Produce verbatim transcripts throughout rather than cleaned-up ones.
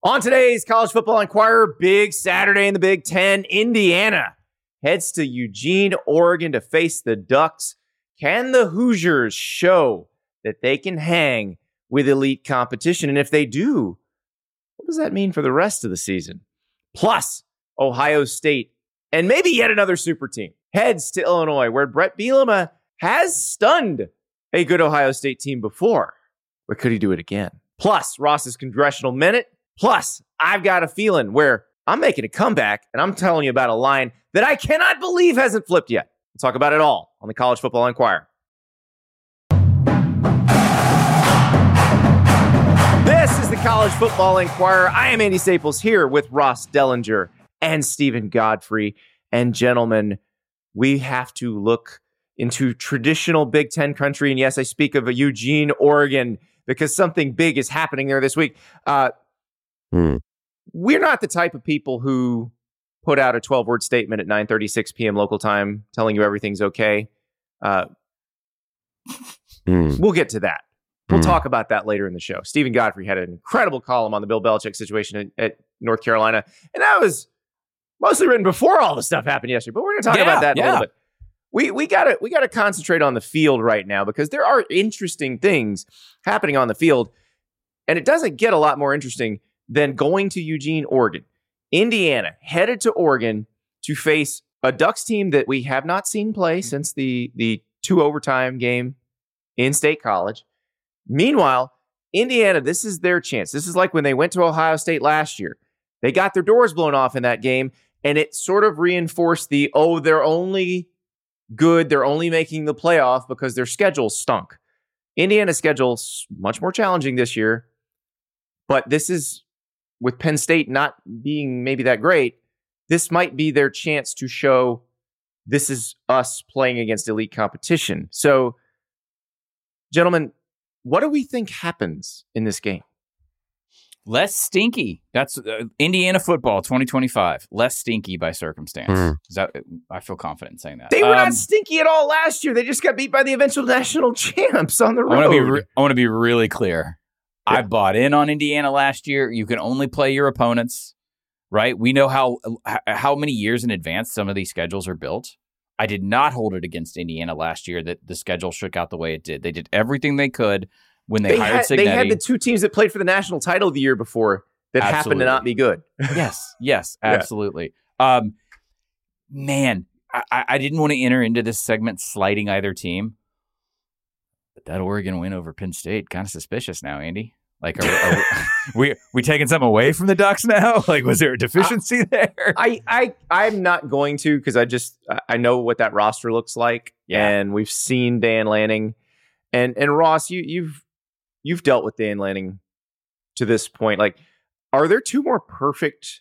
On today's College Football Inquirer, big Saturday in the Big Ten, Indiana heads to Eugene, Oregon to face the Ducks. Can the Hoosiers show that they can hang with elite competition? And if they do, what does that mean for the rest of the season? Plus, Ohio State and maybe yet another super team heads to Illinois, where Brett Bielema has stunned a good Ohio State team before. But could he do it again? Plus, Ross's Congressional Minute. Plus, I've got a feeling where I'm making a comeback, and I'm telling you about a line that I cannot believe hasn't flipped yet. We'll talk about it all on the College Football Inquirer. This is the College Football Inquirer. I am Andy Staples here with Ross Dellinger and Stephen Godfrey. And gentlemen, we have to look into traditional Big Ten country. And yes, I speak of Eugene, Oregon, because something big is happening there this week. Uh, Hmm. We're not the type of people who put out a twelve-word statement at nine thirty-six p.m. local time telling you everything's okay. Uh, mm. We'll get to that. We'll mm. talk about that later in the show. Stephen Godfrey had an incredible column on the Bill Belichick situation at, at North Carolina, and that was mostly written before all the stuff happened yesterday, but we're going to talk yeah, about that in yeah. a little bit. We we got we got to concentrate on the field right now because there are interesting things happening on the field, and it doesn't get a lot more interesting than going to Eugene, Oregon. Indiana headed to Oregon to face a Ducks team that we have not seen play since the, the two overtime game in State College. Meanwhile, Indiana, this is their chance. This is like when they went to Ohio State last year. They got their doors blown off in that game, and it sort of reinforced the, oh, they're only good, they're only making the playoff because their schedule stunk. Indiana's schedule's much more challenging this year, but this is, with Penn State not being maybe that great, this might be their chance to show this is us playing against elite competition. So, gentlemen, what do we think happens in this game? Less stinky. That's uh, Indiana football twenty twenty-five. Less stinky by circumstance. Mm. Is that, I feel confident in saying that. They were um, not stinky at all last year. They just got beat by the eventual national champs on the road. I want to be re- I want to be really clear. Yeah. I bought in on Indiana last year. You can only play your opponents, right? We know how how many years in advance some of these schedules are built. I did not hold it against Indiana last year that the schedule shook out the way it did. They did everything they could when they, they hired had, Cignetti. They had the two teams that played for the national title the year before that absolutely. happened to not be good. yes, yes, absolutely. Yeah. Um, man, I, I didn't want to enter into this segment slighting either team. But that Oregon win over Penn State, kind of suspicious now, Andy. Like, are, are we, we we taking something away from the Ducks now? Like, was there a deficiency I, there? I, I, I'm not going to because I just, I know what that roster looks like. Yeah. And we've seen Dan Lanning. And and Ross, you, you've you've dealt with Dan Lanning to this point. Like, are there two more perfect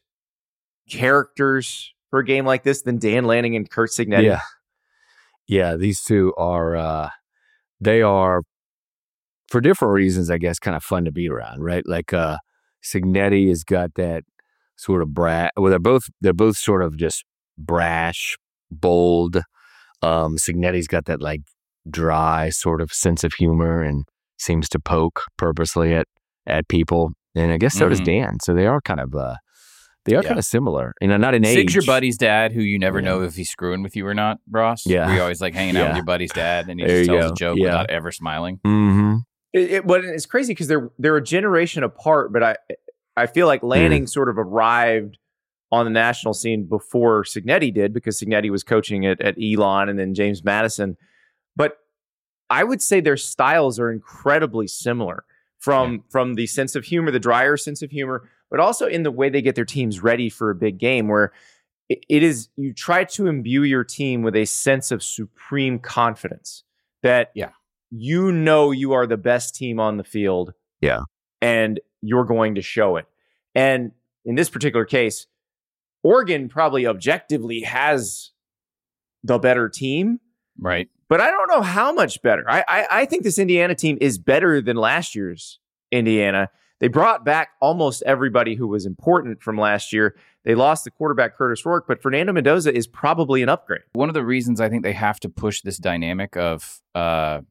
characters for a game like this than Dan Lanning and Curt Cignetti? Yeah. Yeah, these two are, uh, they are, for different reasons, I guess, kind of fun to be around, right? Like uh, Cignetti has got that sort of brat. Well, they're both they're both sort of just brash, bold. Um, Cignetti's got that like dry sort of sense of humor and seems to poke purposely at at people. And I guess so mm-hmm. does Dan. So they are kind of uh, they are yeah. kind of similar. You know, not in age. Sig's your buddy's dad, who you never yeah. know if he's screwing with you or not, Ross. Yeah, were you always like hanging yeah. out with your buddy's dad, and he there just tells go. a joke yeah. without ever smiling. Mm-hmm. It, it, but it's crazy because they're they're a generation apart. But I I feel like Lanning mm. sort of arrived on the national scene before Cignetti did because Cignetti was coaching at at Elon and then James Madison. But I would say their styles are incredibly similar from yeah. from the sense of humor, the drier sense of humor, but also in the way they get their teams ready for a big game, where it, it is you try to imbue your team with a sense of supreme confidence that yeah. you know you are the best team on the field. Yeah. And you're going to show it. And in this particular case, Oregon probably objectively has the better team. Right. But I don't know how much better. I, I, I think this Indiana team is better than last year's Indiana. They brought back almost everybody who was important from last year. They lost the quarterback, Curtis Rourke, but Fernando Mendoza is probably an upgrade. One of the reasons I think they have to push this dynamic of uh,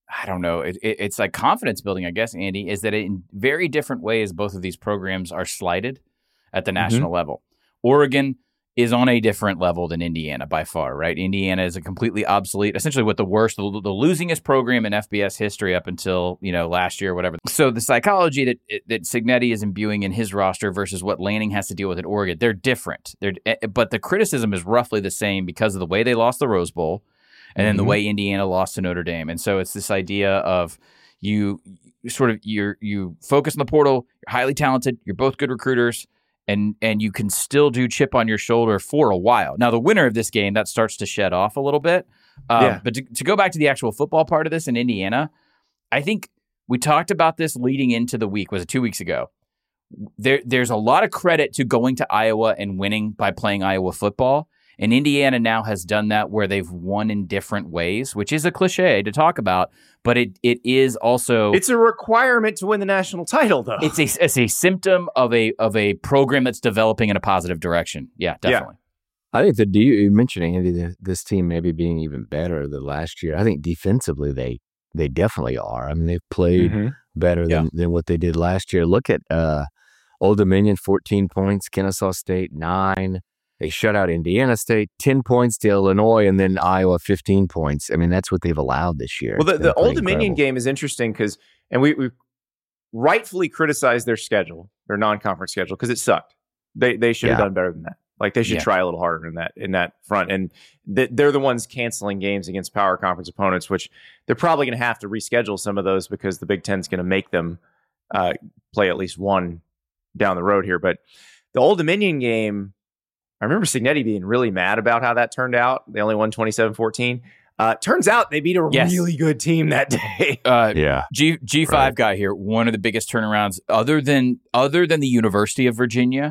I don't know. It, it, it's like confidence building, I guess, Andy, is that in very different ways, both of these programs are slighted at the national mm-hmm. level. Oregon is on a different level than Indiana by far, right? Indiana is a completely obsolete, essentially what the worst, the, the losingest program in F B S history up until, you know, last year or whatever. So the psychology that that Cignetti is imbuing in his roster versus what Lanning has to deal with at Oregon, they're different. They're, but the criticism is roughly the same because of the way they lost the Rose Bowl and then mm-hmm. the way Indiana lost to Notre Dame. And so it's this idea of you, you sort of, you're, you focus on the portal, you're highly talented, you're both good recruiters, And and you can still do chip on your shoulder for a while. Now, the winner of this game, that starts to shed off a little bit. Um, yeah. But to, to go back to the actual football part of this in Indiana, I think we talked about this leading into the week. Was it two weeks ago? There, There's a lot of credit to going to Iowa and winning by playing Iowa football. And Indiana now has done that where they've won in different ways, which is a cliche to talk about, but it it is also... It's a requirement to win the national title, though. It's a, it's a symptom of a of a program that's developing in a positive direction. Yeah, definitely. Yeah. I think that you mentioned, Andy, this team maybe being even better than last year. I think defensively they they definitely are. I mean, they've played mm-hmm. better than, yeah. than what they did last year. Look at uh, Old Dominion, fourteen points, Kennesaw State, nine. They shut out Indiana State, ten points to Illinois, and then Iowa, fifteen points. I mean, that's what they've allowed this year. Well, the, the Old Dominion game is interesting because, and we, we rightfully criticized their schedule, their non-conference schedule, because it sucked. They they should have yeah. done better than that. Like, they should yeah. try a little harder in that in that front. And th- they're the ones canceling games against power conference opponents, which they're probably going to have to reschedule some of those because the Big Ten's going to make them uh, play at least one down the road here. But the Old Dominion game, I remember Cignetti being really mad about how that turned out. They only won twenty-seven fourteen. Uh, turns out they beat a yes. really good team that day. Uh, yeah, G G5 right. guy here. One of the biggest turnarounds, other than other than the University of Virginia,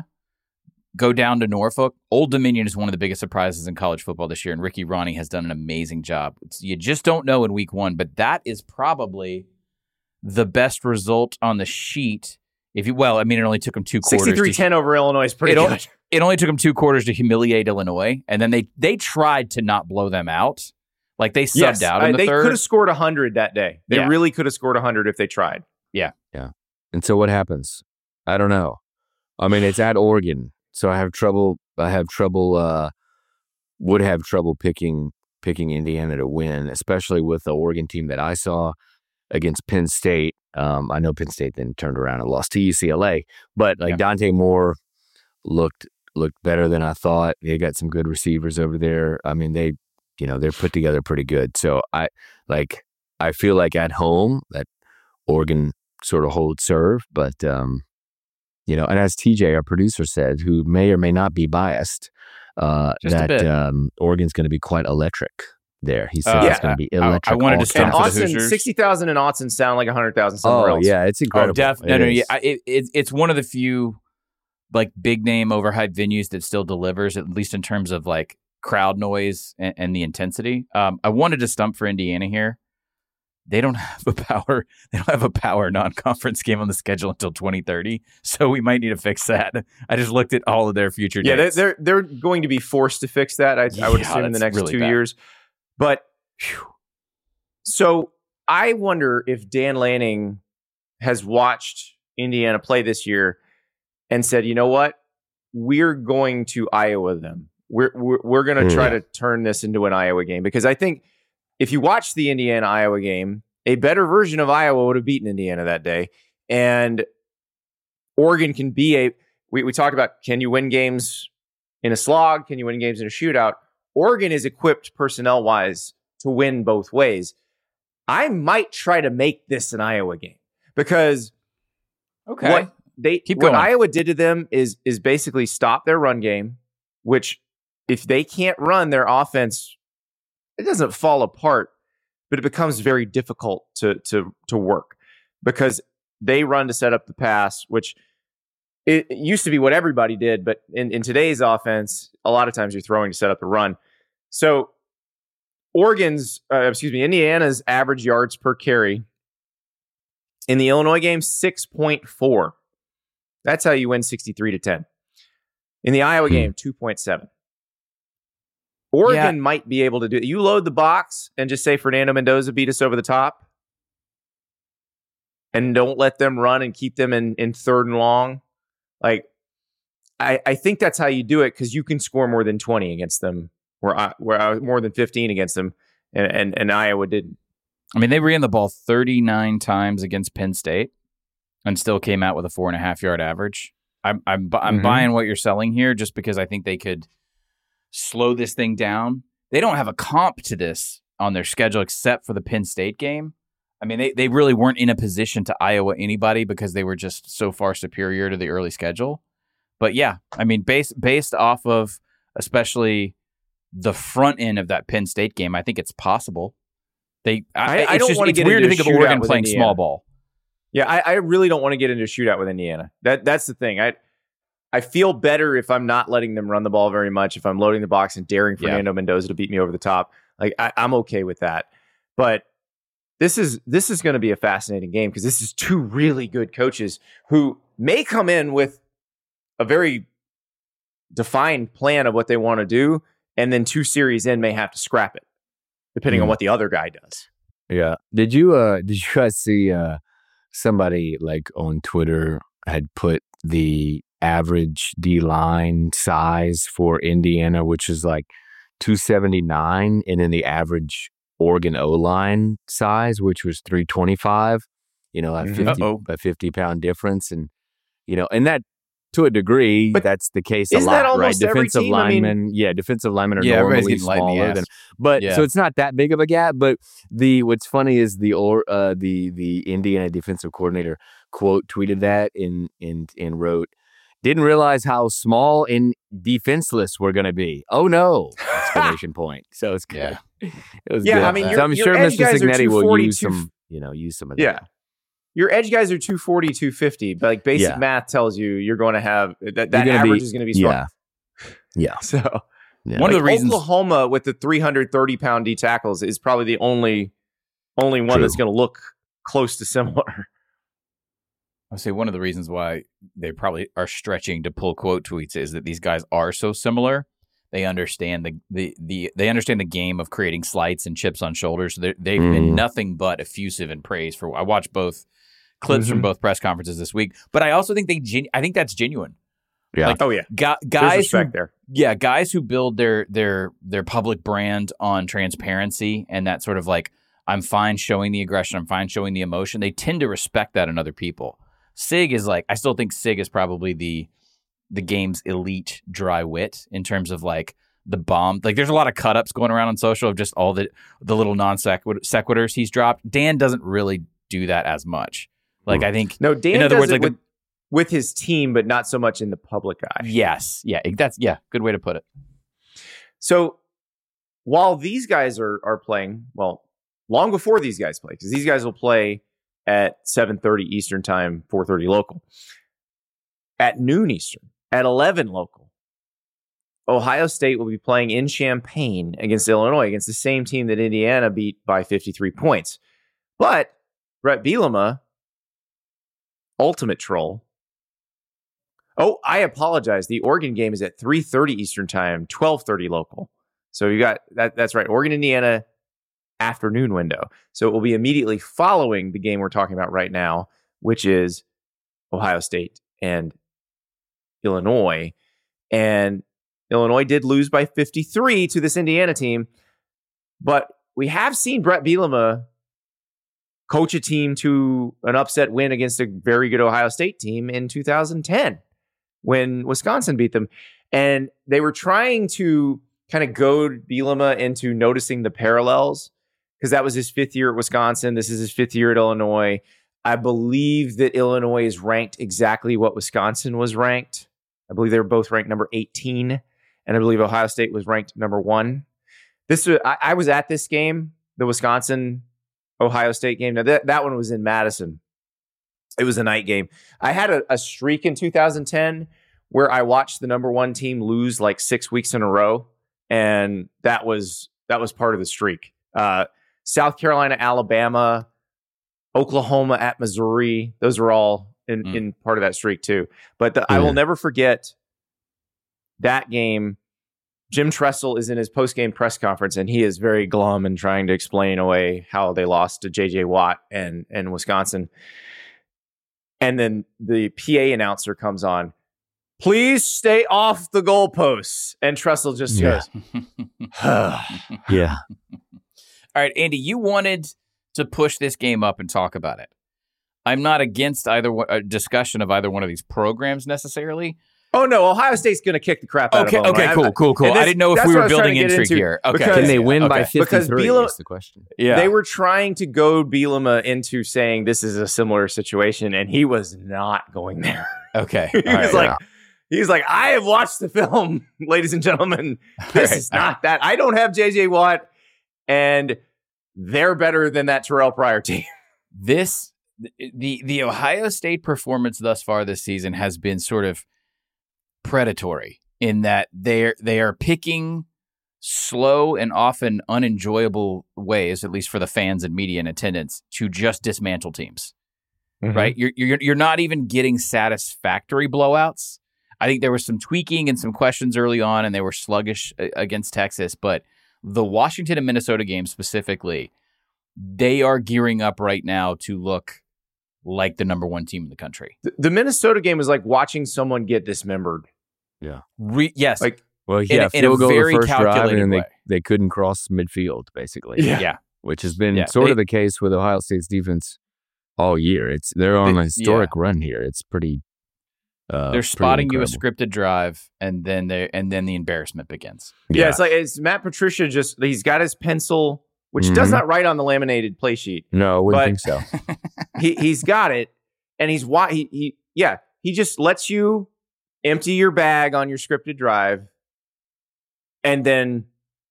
go down to Norfolk. Old Dominion is one of the biggest surprises in college football this year, and Ricky Ronnie has done an amazing job. It's, you just don't know in week one, but that is probably the best result on the sheet. If you well, I mean, it only took them two quarters. sixty-three ten over Illinois is pretty it good. Only, it only took them two quarters to humiliate Illinois, and then they they tried to not blow them out. Like, they subbed yes, out in uh, the they third. They could have scored one hundred that day. They yeah. really could have scored one hundred if they tried. Yeah. Yeah. And so what happens? I don't know. I mean, it's at Oregon, so I have trouble. I have trouble. Uh, would have trouble picking picking Indiana to win, especially with the Oregon team that I saw against Penn State. Um, I know Penn State then turned around and lost to U C L A, but like yeah. Dante Moore looked looked better than I thought. They got some good receivers over there. I mean, they, you know, they're put together pretty good. So I like I feel like at home that Oregon sort of holds serve, but um, you know, and as T J, our producer, said, who may or may not be biased, uh, that um, Oregon's going to be quite electric. There, he said uh, it's going to be electric. I, I wanted to stump for the Hoosiers. sixty thousand in Autzen sound like one hundred thousand somewhere oh, else. yeah, it's incredible. Oh, def- no, no, yeah, it, it, it's one of the few like big name overhyped venues that still delivers, at least in terms of like crowd noise and, and the intensity. Um, I wanted to stump for Indiana here. They don't have a power. They don't have a power non-conference game on the schedule until twenty thirty, so we might need to fix that. I just looked at all of their future yeah, dates. Yeah, they're they're going to be forced to fix that. I, yeah, I would assume in the next really two bad. years. But whew. So I wonder if Dan Lanning has watched Indiana play this year and said, you know what, we're going to Iowa them. We're we're, we're going to mm. try to turn this into an Iowa game, because I think if you watch the Indiana Iowa game, a better version of Iowa would have beaten Indiana that day, and Oregon can be a. We we talked about, can you win games in a slog? Can you win games in a shootout? Oregon is equipped personnel wise to win both ways. I might try to make this an Iowa game, because okay, what they Keep what going. Iowa did to them is is basically stop their run game, which if they can't run their offense, it doesn't fall apart, but it becomes very difficult to to to work, because they run to set up the pass, which it, it used to be what everybody did, but in, in today's offense, a lot of times you're throwing to set up the run. So Oregon's, uh, excuse me, Indiana's average yards per carry in the Illinois game, six point four. That's how you win sixty-three to ten. In the Iowa game, two point seven. Oregon yeah. might be able to do it. You load the box and just say Fernando Mendoza beat us over the top. and don't let them run and keep them in, in third and long. Like, I, I think that's how you do it because you can score more than twenty against them, where I, where I was more than fifteen against them, and, and, and Iowa didn't. I mean, they ran the ball thirty-nine times against Penn State and still came out with a four and a half yard average. I'm I'm I'm mm-hmm. buying what you're selling here just because I think they could slow this thing down. They don't have a comp to this on their schedule except for the Penn State game. I mean, they, they really weren't in a position to Iowa anybody because they were just so far superior to the early schedule. But yeah, I mean, based based off of especially the front end of that Penn State game, I think it's possible. They, I, I don't want to get weird to think of Oregon playing Indiana. Small ball. Yeah, I, I really don't want to get into a shootout with Indiana. That that's the thing. I I feel better if I'm not letting them run the ball very much. If I'm loading the box and daring Fernando yeah. Mendoza to beat me over the top, like I, I'm okay with that. But this is this is going to be a fascinating game because this is two really good coaches who may come in with a very defined plan of what they want to do, and then two series in may have to scrap it, depending mm. on what the other guy does. Yeah. Did you uh did you guys see uh somebody like on Twitter had put the average D-line size for Indiana, which is like two seventy-nine, and then the average Oregon O-line size, which was three twenty-five, you know, a fifty, a fifty pound difference. And, you know, and that to a degree, but that's the case a lot, right? Defensive linemen, I mean, yeah, defensive linemen are yeah, normally smaller than, but yeah. so it's not that big of a gap. But the what's funny is the or uh, the the Indiana defensive coordinator quote tweeted that and and and wrote, "Didn't realize how small and defenseless we're going to be. Oh no!" Exclamation point. So it's good. Yeah, it was yeah. Good. I mean, so I'm your sure edge Mister Signetti will use two, some, you know, use some of yeah. that. Your edge guys are two forty, two fifty, but like basic yeah. math tells you you're going to have that, that average be, is going to be strong. Yeah. Yeah. So yeah. one like of the reasons Oklahoma with the three hundred thirty pound D tackles is probably the only only one True. that's going to look close to similar. I'll say one of the reasons why they probably are stretching to pull quote tweets is that these guys are so similar. They understand the the, the they understand the game of creating slights and chips on shoulders. So they've mm. been nothing but effusive in praise for. I watched both clips mm-hmm. from both press conferences this week, but I also think they. Genu- I think that's genuine. Yeah. Like, oh yeah. Gu- guys who, there. Yeah, guys who build their their their public brand on transparency and that sort of like, I'm fine showing the aggression, I'm fine showing the emotion. They tend to respect that in other people. Sig is like, I still think Sig is probably the the game's elite dry wit in terms of like the bomb. Like there's a lot of cut ups going around on social of just all the the little non sequiturs he's dropped. Dan doesn't really do that as much. Like I think no, Dan in other does words, it like with, the, with his team, but not so much in the public eye. Yes, yeah, that's yeah, good way to put it. So while these guys are are playing, well, long before these guys play, because these guys will play at seven thirty Eastern time, four thirty local, at noon Eastern, at eleven local, Ohio State will be playing in Champaign against Illinois, against the same team that Indiana beat by fifty-three points. But Brett Bielema, ultimate troll. Oh, I apologize. The Oregon game is at three thirty Eastern time, twelve thirty local. So you got that. That's right. Oregon, Indiana afternoon window. So it will be immediately following the game we're talking about right now, which is Ohio State and Illinois. And Illinois did lose by fifty-three to this Indiana team. But we have seen Brett Bielema coach a team to an upset win against a very good Ohio State team in two thousand ten when Wisconsin beat them. And they were trying to kind of goad Bielema into noticing the parallels because that was his fifth year at Wisconsin. This is his fifth year at Illinois. I believe that Illinois is ranked exactly what Wisconsin was ranked. I believe they were both ranked number eighteen, and I believe Ohio State was ranked number one. This I, I was at this game, the Wisconsin Ohio State game. Now that, that one was in Madison. It was a night game. I had a, a streak in two thousand ten where I watched the number one team lose like six weeks in a row, and that was that was part of the streak. Uh, South Carolina, Alabama, Oklahoma at Missouri. Those were all in, mm. in part of that streak too. But the, mm. I will never forget that game. Jim Tressel is in his post-game press conference, and he is very glum and trying to explain away how they lost to J J Watt and, and Wisconsin. And then the P A announcer comes on. Please stay off the goalposts. And Tressel just Yeah. goes, Yeah. All right, Andy, you wanted to push this game up and talk about it. I'm not against either one, a discussion of either one of these programs necessarily. oh no, Ohio State's going to kick the crap out Okay, of them. okay, I- cool, cool, cool. and I this- didn't know if that's we what I were was trying building to get intrigue into, here. Okay. because- Can they win Okay. by Because fifty-three? Bielema- Is the question. Yeah. They were trying to goad Bielema into saying this is a similar situation, and he was not going there. Okay. he All was right. like, he's like, I have watched the film, ladies and gentlemen. This right, is all not that. I don't have J J Watt, and they're better than that Terrell Pryor team. This the the Ohio State performance thus far this season has been sort of predatory in that they're they are picking slow and often unenjoyable ways, at least for the fans and media in attendance, to just dismantle teams. Right? You're you're you're not even getting satisfactory blowouts. I think there was some tweaking and some questions early on, and they were sluggish against Texas. But the Washington and Minnesota game specifically, they are gearing up right now to look like the number one team in the country. The, the Minnesota game was like watching someone get dismembered. Re- yes. Like, Well, In yeah, a- in a field goal very the first drive, calculated and they, way. they couldn't cross midfield, basically. Yeah. yeah. Which has been Yeah, sort they- of the case with Ohio State's defense all year. It's They're on They- a historic run here. It's pretty uh, They're pretty spotting you a incredible. scripted drive, and then they and then the embarrassment begins. yeah, it's like it's Matt Patricia just, he's got his pencil, which does Mhm. not write on the laminated play sheet. No, I wouldn't but- think so. he he's got it, and he's why he, he yeah he just lets you empty your bag on your scripted drive, and then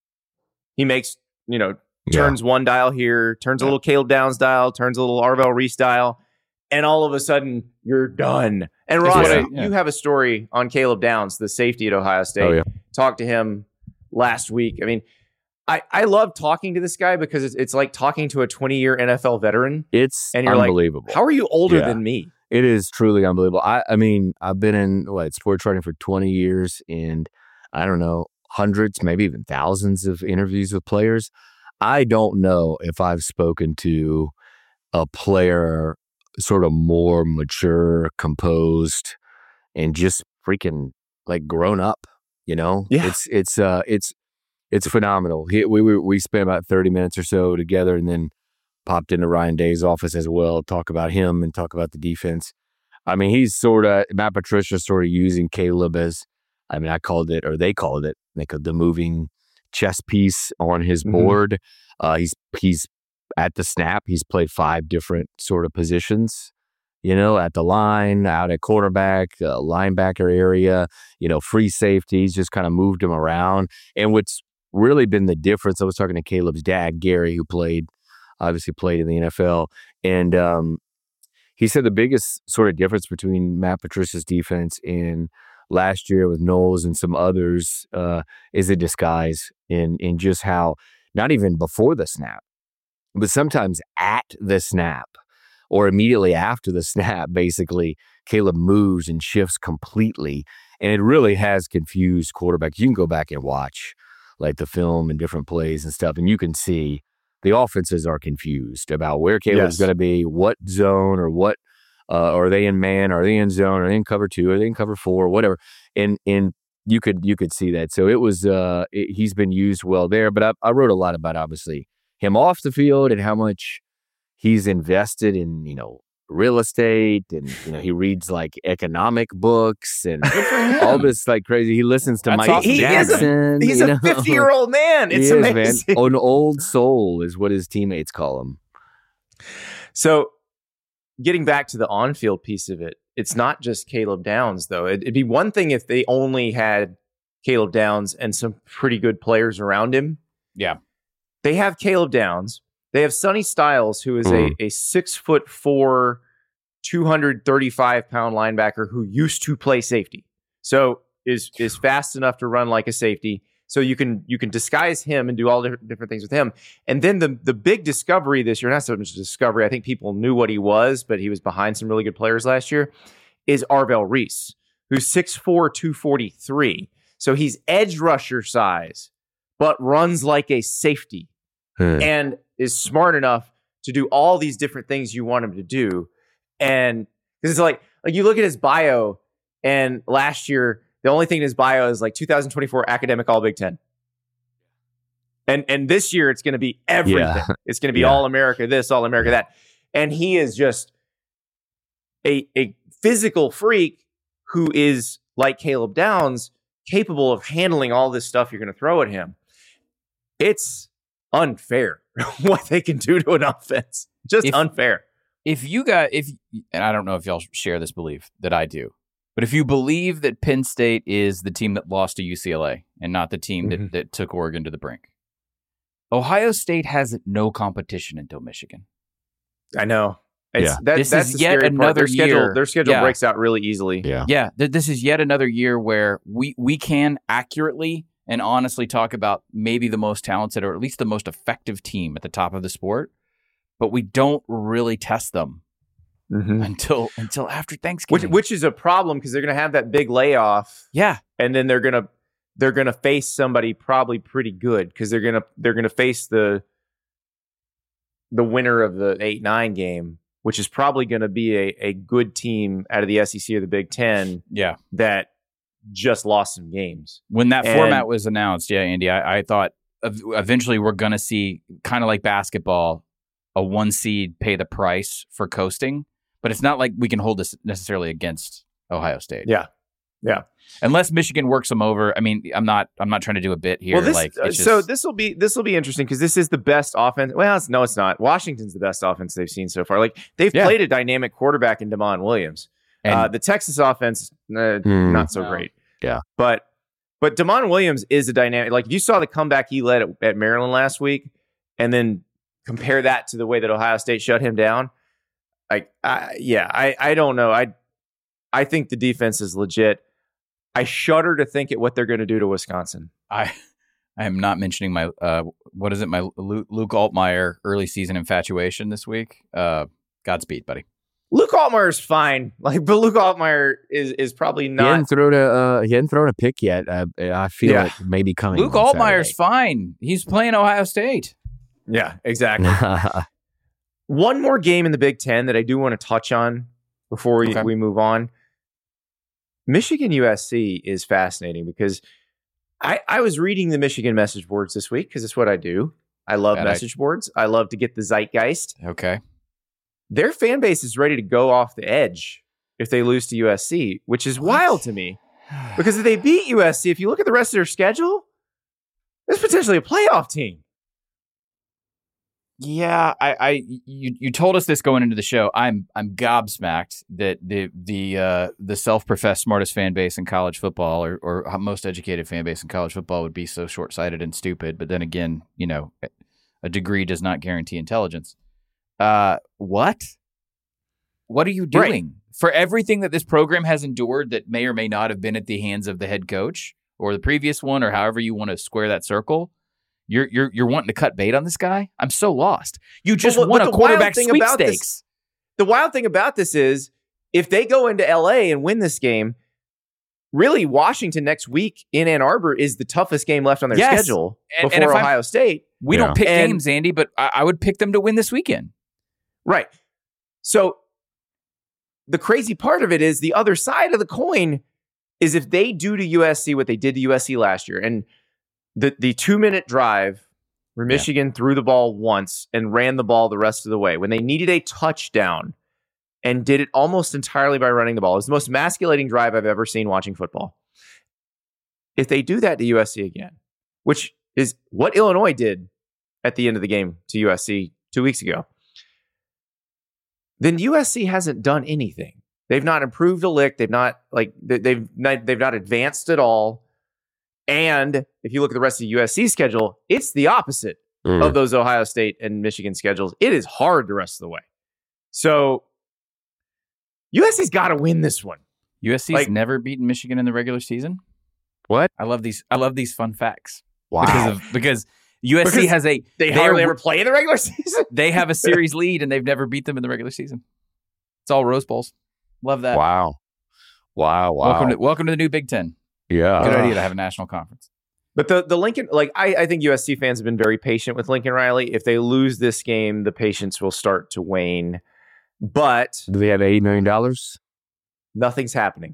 he makes you know turns one dial here, turns a little Caleb Downs dial, turns a little Arvell Reese dial, and all of a sudden you're done. And That's Ross, what I- you, yeah. you have a story on Caleb Downs, the safety at Ohio State. Oh, yeah. Talked to him last week. I mean. I, I love talking to this guy because it's, it's like talking to a twenty-year N F L veteran. It's And you're like, unbelievable. How are you older Yeah. than me? It is truly unbelievable. I, I mean, I've been in what sports writing for twenty years, and I don't know, hundreds, maybe even thousands of interviews with players. I don't know if I've spoken to a player sort of more mature, composed, and just freaking like grown up. You know, Yeah. it's it's uh it's it's phenomenal. He, we we we spent about thirty minutes or so together, and then popped into Ryan Day's office as well, talk about him and talk about the defense. I mean, he's sort of, Matt Patricia sort of using Caleb as, I mean, I called it, or they called it, like a, the moving chess piece on his Mhm. board. Uh, he's he's at the snap. He's played five different sort of positions, you know, at the line, out at quarterback, uh, linebacker area, you know, free safety. He's just kind of moved him around. And what's really been the difference, I was talking to Caleb's dad, Gary, who played, obviously played in the N F L. And um, he said the biggest sort of difference between Matt Patricia's defense and last year with Knowles and some others uh, is a disguise in, in just how, not even before the snap, but sometimes at the snap or immediately after the snap, basically, Caleb moves and shifts completely. And it really has confused quarterbacks. You can go back and watch like the film and different plays and stuff, and you can see the offenses are confused about where Caleb's Yes. going to be, what zone or what, uh, are they in man, are they in zone, are they in cover two, are they in cover four, whatever. And and you could you could see that. So it was uh, it, he's been used well there. But I, I wrote a lot about obviously him off the field and how much he's invested in, you know, real estate, and you know he reads like economic books and all this like crazy. He listens to That's Mike awesome. He is a- Jackson. He's you a know? fifty-year-old man. It's he is, amazing. man. An old soul is what his teammates call him. So, getting back to the on-field piece of it, it's not just Caleb Downs, though. It, it'd be one thing if they only had Caleb Downs and some pretty good players around him. Yeah. They have Caleb Downs. They have Sonny Styles, who is Mm. a, a six foot four, two hundred thirty-five pound linebacker who used to play safety. So is is fast enough to run like a safety. So you can you can disguise him and do all different, different things with him. And then the the big discovery this year, not so much discovery, I think people knew what he was, but he was behind some really good players last year, is Arvell Reese, who's six four, two forty-three. So he's edge rusher size, but runs like a safety. Hmm. And is smart enough to do all these different things you want him to do. And Because it's like, like you look at his bio, and last year, the only thing in his bio is like two thousand twenty-four academic All Big Ten. And and this year, it's going to be everything. Yeah. It's going to be yeah. All America this, All America that. And he is just a, a physical freak who is, like Caleb Downs, capable of handling all this stuff you're going to throw at him. It's unfair what they can do to an offense. Just if, unfair. If you got, if, and I don't know if y'all share this belief that I do, but if you believe that Penn State is the team that lost to U C L A and not the team mm-hmm. that, that took Oregon to the brink, Ohio State has no competition until Michigan. I know. It's, yeah. that, this that's is yet another their schedule, year. Their schedule yeah. breaks out really easily. Yeah. Yeah. Th- this is yet another year where we, we can accurately and honestly talk about maybe the most talented or at least the most effective team at the top of the sport, but we don't really test them mm-hmm. until until after Thanksgiving. Which, which is a problem because they're going to have that big layoff. Yeah. And then they're going to they're going to face somebody probably pretty good because they're going to they're going to face the the winner of the eight nine game, which is probably going to be a, a good team out of the S E C or the Big Ten. Yeah. That just lost some games. When that and, format was announced, yeah, Andy, I, I thought eventually we're going to see, kind of like basketball, a one seed pay the price for coasting, but it's not like we can hold this necessarily against Ohio State. Yeah. Yeah. Unless Michigan works them over. I mean, I'm not I'm not trying to do a bit here. Well, this, like it's just, so this will be this will be interesting because this is the best offense. Well, it's, no, it's not. Washington's the best offense they've seen so far. Like they've yeah. played a dynamic quarterback in Damon Williams. And, uh, the Texas offense, uh, mm, not so no. great. Yeah. But but Damon Williams is a dynamic. Like if you saw the comeback he led at, at Maryland last week, and then compare that to the way that Ohio State shut him down. Like, I, yeah, I I don't know. I I think the defense is legit. I shudder to think at what they're going to do to Wisconsin. I I am not mentioning my, uh, what is it, my Luke, Luke Altmaier early season infatuation this week. Uh, Godspeed, buddy. Luke Altmaier's fine, like, but Luke Altmaier is is probably not. He hadn't thrown a uh, he hadn't thrown a pick yet. Uh, I feel yeah. it maybe coming. Luke Altmaier's fine. He's playing Ohio State. Yeah, exactly. One more game in the Big Ten that I do want to touch on before we, okay. we move on. Michigan U S C is fascinating because I, I was reading the Michigan message boards this week because it's what I do. I love that message I... boards. I love to get the zeitgeist. Okay. Their fan base is ready to go off the edge if they lose to U S C, which is what? wild to me. Because if they beat U S C, if you look at the rest of their schedule, there's potentially a playoff team. Yeah, I, I, you, you told us this going into the show. I'm, I'm gobsmacked that the, the, uh, the self-professed smartest fan base in college football, or, or most educated fan base in college football, would be so short-sighted and stupid. But then again, you know, a degree does not guarantee intelligence. Uh, what? What are you doing right. for everything that this program has endured that may or may not have been at the hands of the head coach or the previous one, or however you want to square that circle? You're you're you're wanting to cut bait on this guy? I'm so lost. You just well, won a quarterback sweepstakes. This, the wild thing about this is if they go into L A and win this game, really Washington next week in Ann Arbor is the toughest game left on their yes. schedule and, before and Ohio I'm, State. We yeah. don't pick and, games, Andy, but I, I would pick them to win this weekend. Right. So the crazy part of it is the other side of the coin is if they do to U S C what they did to U S C last year, and the the two-minute drive where Michigan yeah. threw the ball once and ran the ball the rest of the way, when they needed a touchdown and did it almost entirely by running the ball. It was the most emasculating drive I've ever seen watching football. If they do that to U S C again, which is what Illinois did at the end of the game to U S C two weeks ago, then U S C hasn't done anything. They've not improved a lick. They've not like they've not, they've not advanced at all. And if you look at the rest of the U S C schedule, it's the opposite mm. of those Ohio State and Michigan schedules. It is hard the rest of the way. So U S C's got to win this one. U S C's like, never beaten Michigan in the regular season. What? I love these. I love these fun facts. Wow. Because of, because U S C because has a they, they hardly ever play in the regular season. They have a series lead and they've never beat them in the regular season. It's all Rose Bowls. Love that. Wow. Wow. Wow. Welcome to, welcome to the new Big Ten. Yeah. Good idea to have a national conference. But the, the Lincoln, like, I, I think U S C fans have been very patient with Lincoln Riley. If they lose this game, the patience will start to wane. But do they have eighty million dollars? Nothing's happening.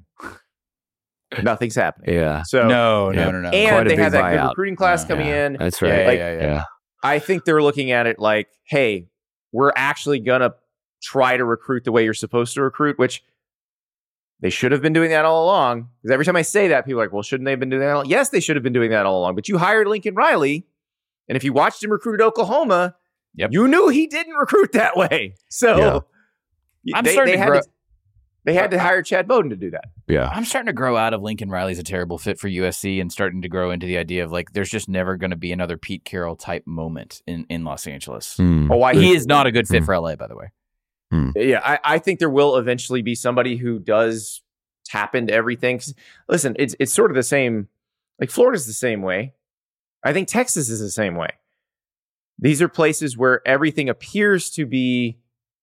Nothing's happening. Yeah. So no, yeah. no, no, no. And Quite a they big have that good buyout. recruiting class Yeah. coming Yeah. in. That's Yeah, right. yeah, Like, yeah, yeah. yeah. I think they're looking at it like, hey, we're actually gonna try to recruit the way you're supposed to recruit, which they should have been doing that all along. Because every time I say that, people are like, well, shouldn't they have been doing that all? Yes, they should have been doing that all along. But you hired Lincoln Riley, and if you watched him recruit at Oklahoma, Yep. you knew he didn't recruit that way. So Yeah. I'm they, starting they to had grow- to, they had to hire Chad Bowden to do that. Yeah. I'm starting to grow out of Lincoln Riley's a terrible fit for U S C and starting to grow into the idea of like there's just never going to be another Pete Carroll type moment in, in Los Angeles. Hmm. Oh, I He is not a good fit Hmm. for L A, by the way. Yeah, I, I think there will eventually be somebody who does tap into everything. 'Cause, listen, it's it's sort of the same. Like Florida's the same way. I think Texas is the same way. These are places where everything appears to be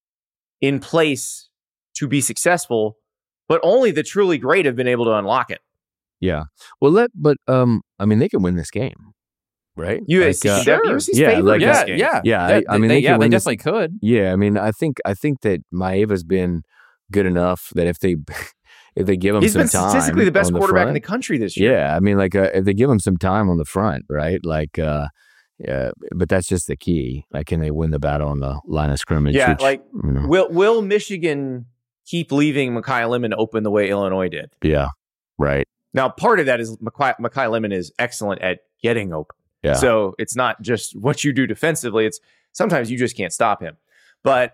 in place to be successful, but only the truly great have been able to unlock it. Yeah. Well, let but um, I mean, they can win this game, right? U S C, Like, uh, that- Sure. U S C's Yeah, favored like, in Yeah, this game. yeah, Yeah, They- I- I mean, they, they yeah, can they win this- definitely could. Yeah, I mean, I think I think that Maeva's been good enough that if they if they give him He's some been time, statistically the best on the quarterback in front, the country this year. Yeah, I mean, like uh, if they give him some time on the front, right? Like, uh, yeah, but that's just the key. Like, can they win the battle on the line of scrimmage? Yeah, which, like you know, will will Michigan keep leaving Makai Lemon open the way Illinois did? yeah, right. Now, part of that is Makai, Makai Lemon is excellent at getting open. Yeah. So it's not just what you do defensively. It's sometimes you just can't stop him. But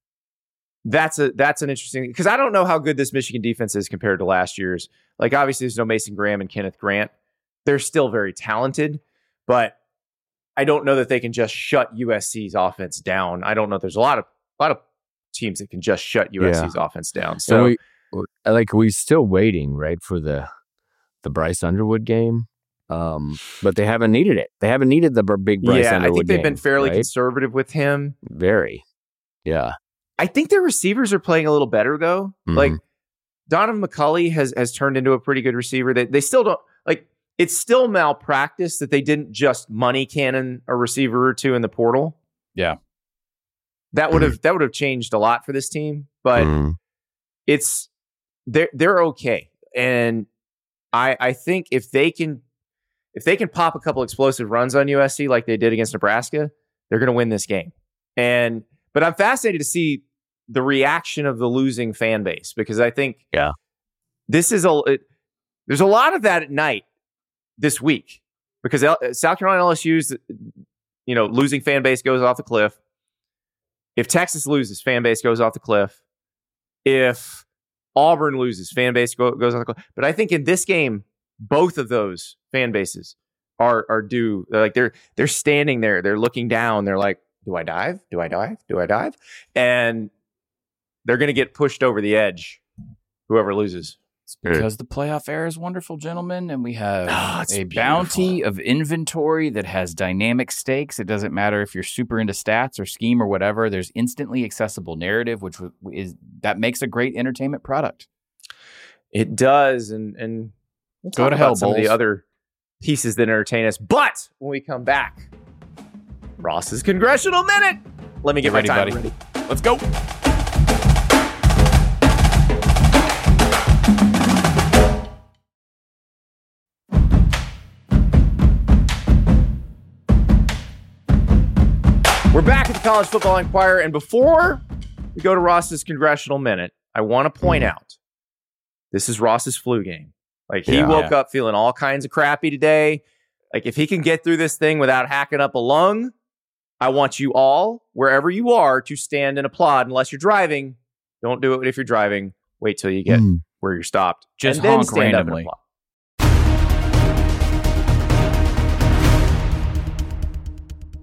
that's a that's an interesting because I don't know how good this Michigan defense is compared to last year's. Like obviously there's no Mason Graham and Kenneth Grant. They're still very talented, but I don't know that they can just shut U S C's offense down. I don't know. There's a lot of a lot of teams that can just shut U S C's offense down. So So we like we're still waiting, right, for the the Bryce Underwood game. Um, but they haven't needed it. They haven't needed the b- big Bryce yeah, I Underwood think they've game, been fairly right? conservative with him. Very. Yeah. I think their receivers are playing a little better though. Mhm. Like Donovan McCulley has has turned into a pretty good receiver. They they still don't like it's still malpractice that they didn't just money cannon a receiver or two in the portal. Yeah. That would have that would have changed a lot for this team, but Mhm. it's they're they're okay. And I I think if they can if they can pop a couple explosive runs on U S C like they did against Nebraska, they're going to win this game. And but I'm fascinated to see the reaction of the losing fan base because I think Yeah. this is a it, there's a lot of that at night this week because L, South Carolina L S U's you know losing fan base goes off the cliff. If Texas loses, fan base goes off the cliff. If Auburn loses, fan base go, goes off the cliff. But I think in this game, both of those fan bases are are due. They're like they're they're standing there, they're looking down, they're like, do I dive? Do I dive? Do I dive? And they're going to get pushed over the edge, whoever loses. It's because the playoff era is wonderful, gentlemen, and we have Oh, it's a beautiful. bounty of inventory that has dynamic stakes. It doesn't matter if you're super into stats or scheme or whatever. There's instantly accessible narrative, which is that makes a great entertainment product. It does, and and we'll Go talk to about hell, some of the Bulls. other pieces that entertain us. But when we come back, Ross's Congressional Minute. Let me get, Get my ready, time buddy. ready. Let's go. We're back at the College Football Inquirer, and before we go to Ross's Congressional Minute, I want to point out this is Ross's flu game. Like he Yeah. woke up feeling all kinds of crappy today. Like if he can get through this thing without hacking up a lung, I want you all, wherever you are, to stand and applaud. Unless you're driving, don't do it if you're driving. Wait till you get Mm. where you're stopped. Just and then honk stand up and randomly. applaud.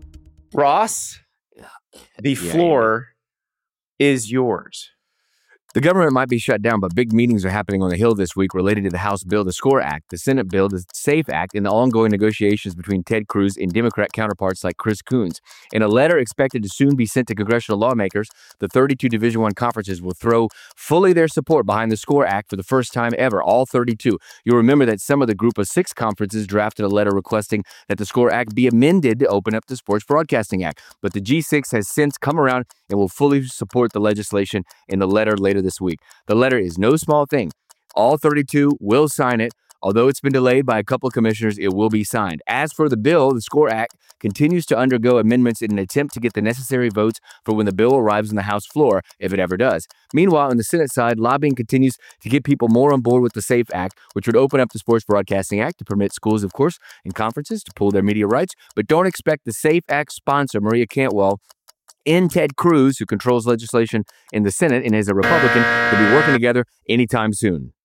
Ross, the Yeah, floor is yours. The government might be shut down, but big meetings are happening on the Hill this week related to the House bill, the SCORE Act, the Senate bill, the SAFE Act, and the ongoing negotiations between Ted Cruz and Democrat counterparts like Chris Coons. In a letter expected to soon be sent to congressional lawmakers, the thirty-two Division One conferences will throw fully their support behind the SCORE Act for the first time ever, all thirty-two. You'll remember that some of the group of six conferences drafted a letter requesting that the SCORE Act be amended to open up the Sports Broadcasting Act. But the G six has since come around and will fully support the legislation in the letter later this week. The letter is no small thing. All thirty-two will sign it. Although it's been delayed by a couple of commissioners, it will be signed. As for the bill, the SCORE Act continues to undergo amendments in an attempt to get the necessary votes for when the bill arrives on the House floor, if it ever does. Meanwhile, on the Senate side, lobbying continues to get people more on board with the SAFE Act, which would open up the Sports Broadcasting Act to permit schools, of course, and conferences to pool their media rights. But don't expect the SAFE Act sponsor, Maria Cantwell, and Ted Cruz, who controls legislation in the Senate and is a Republican, to be working together anytime soon.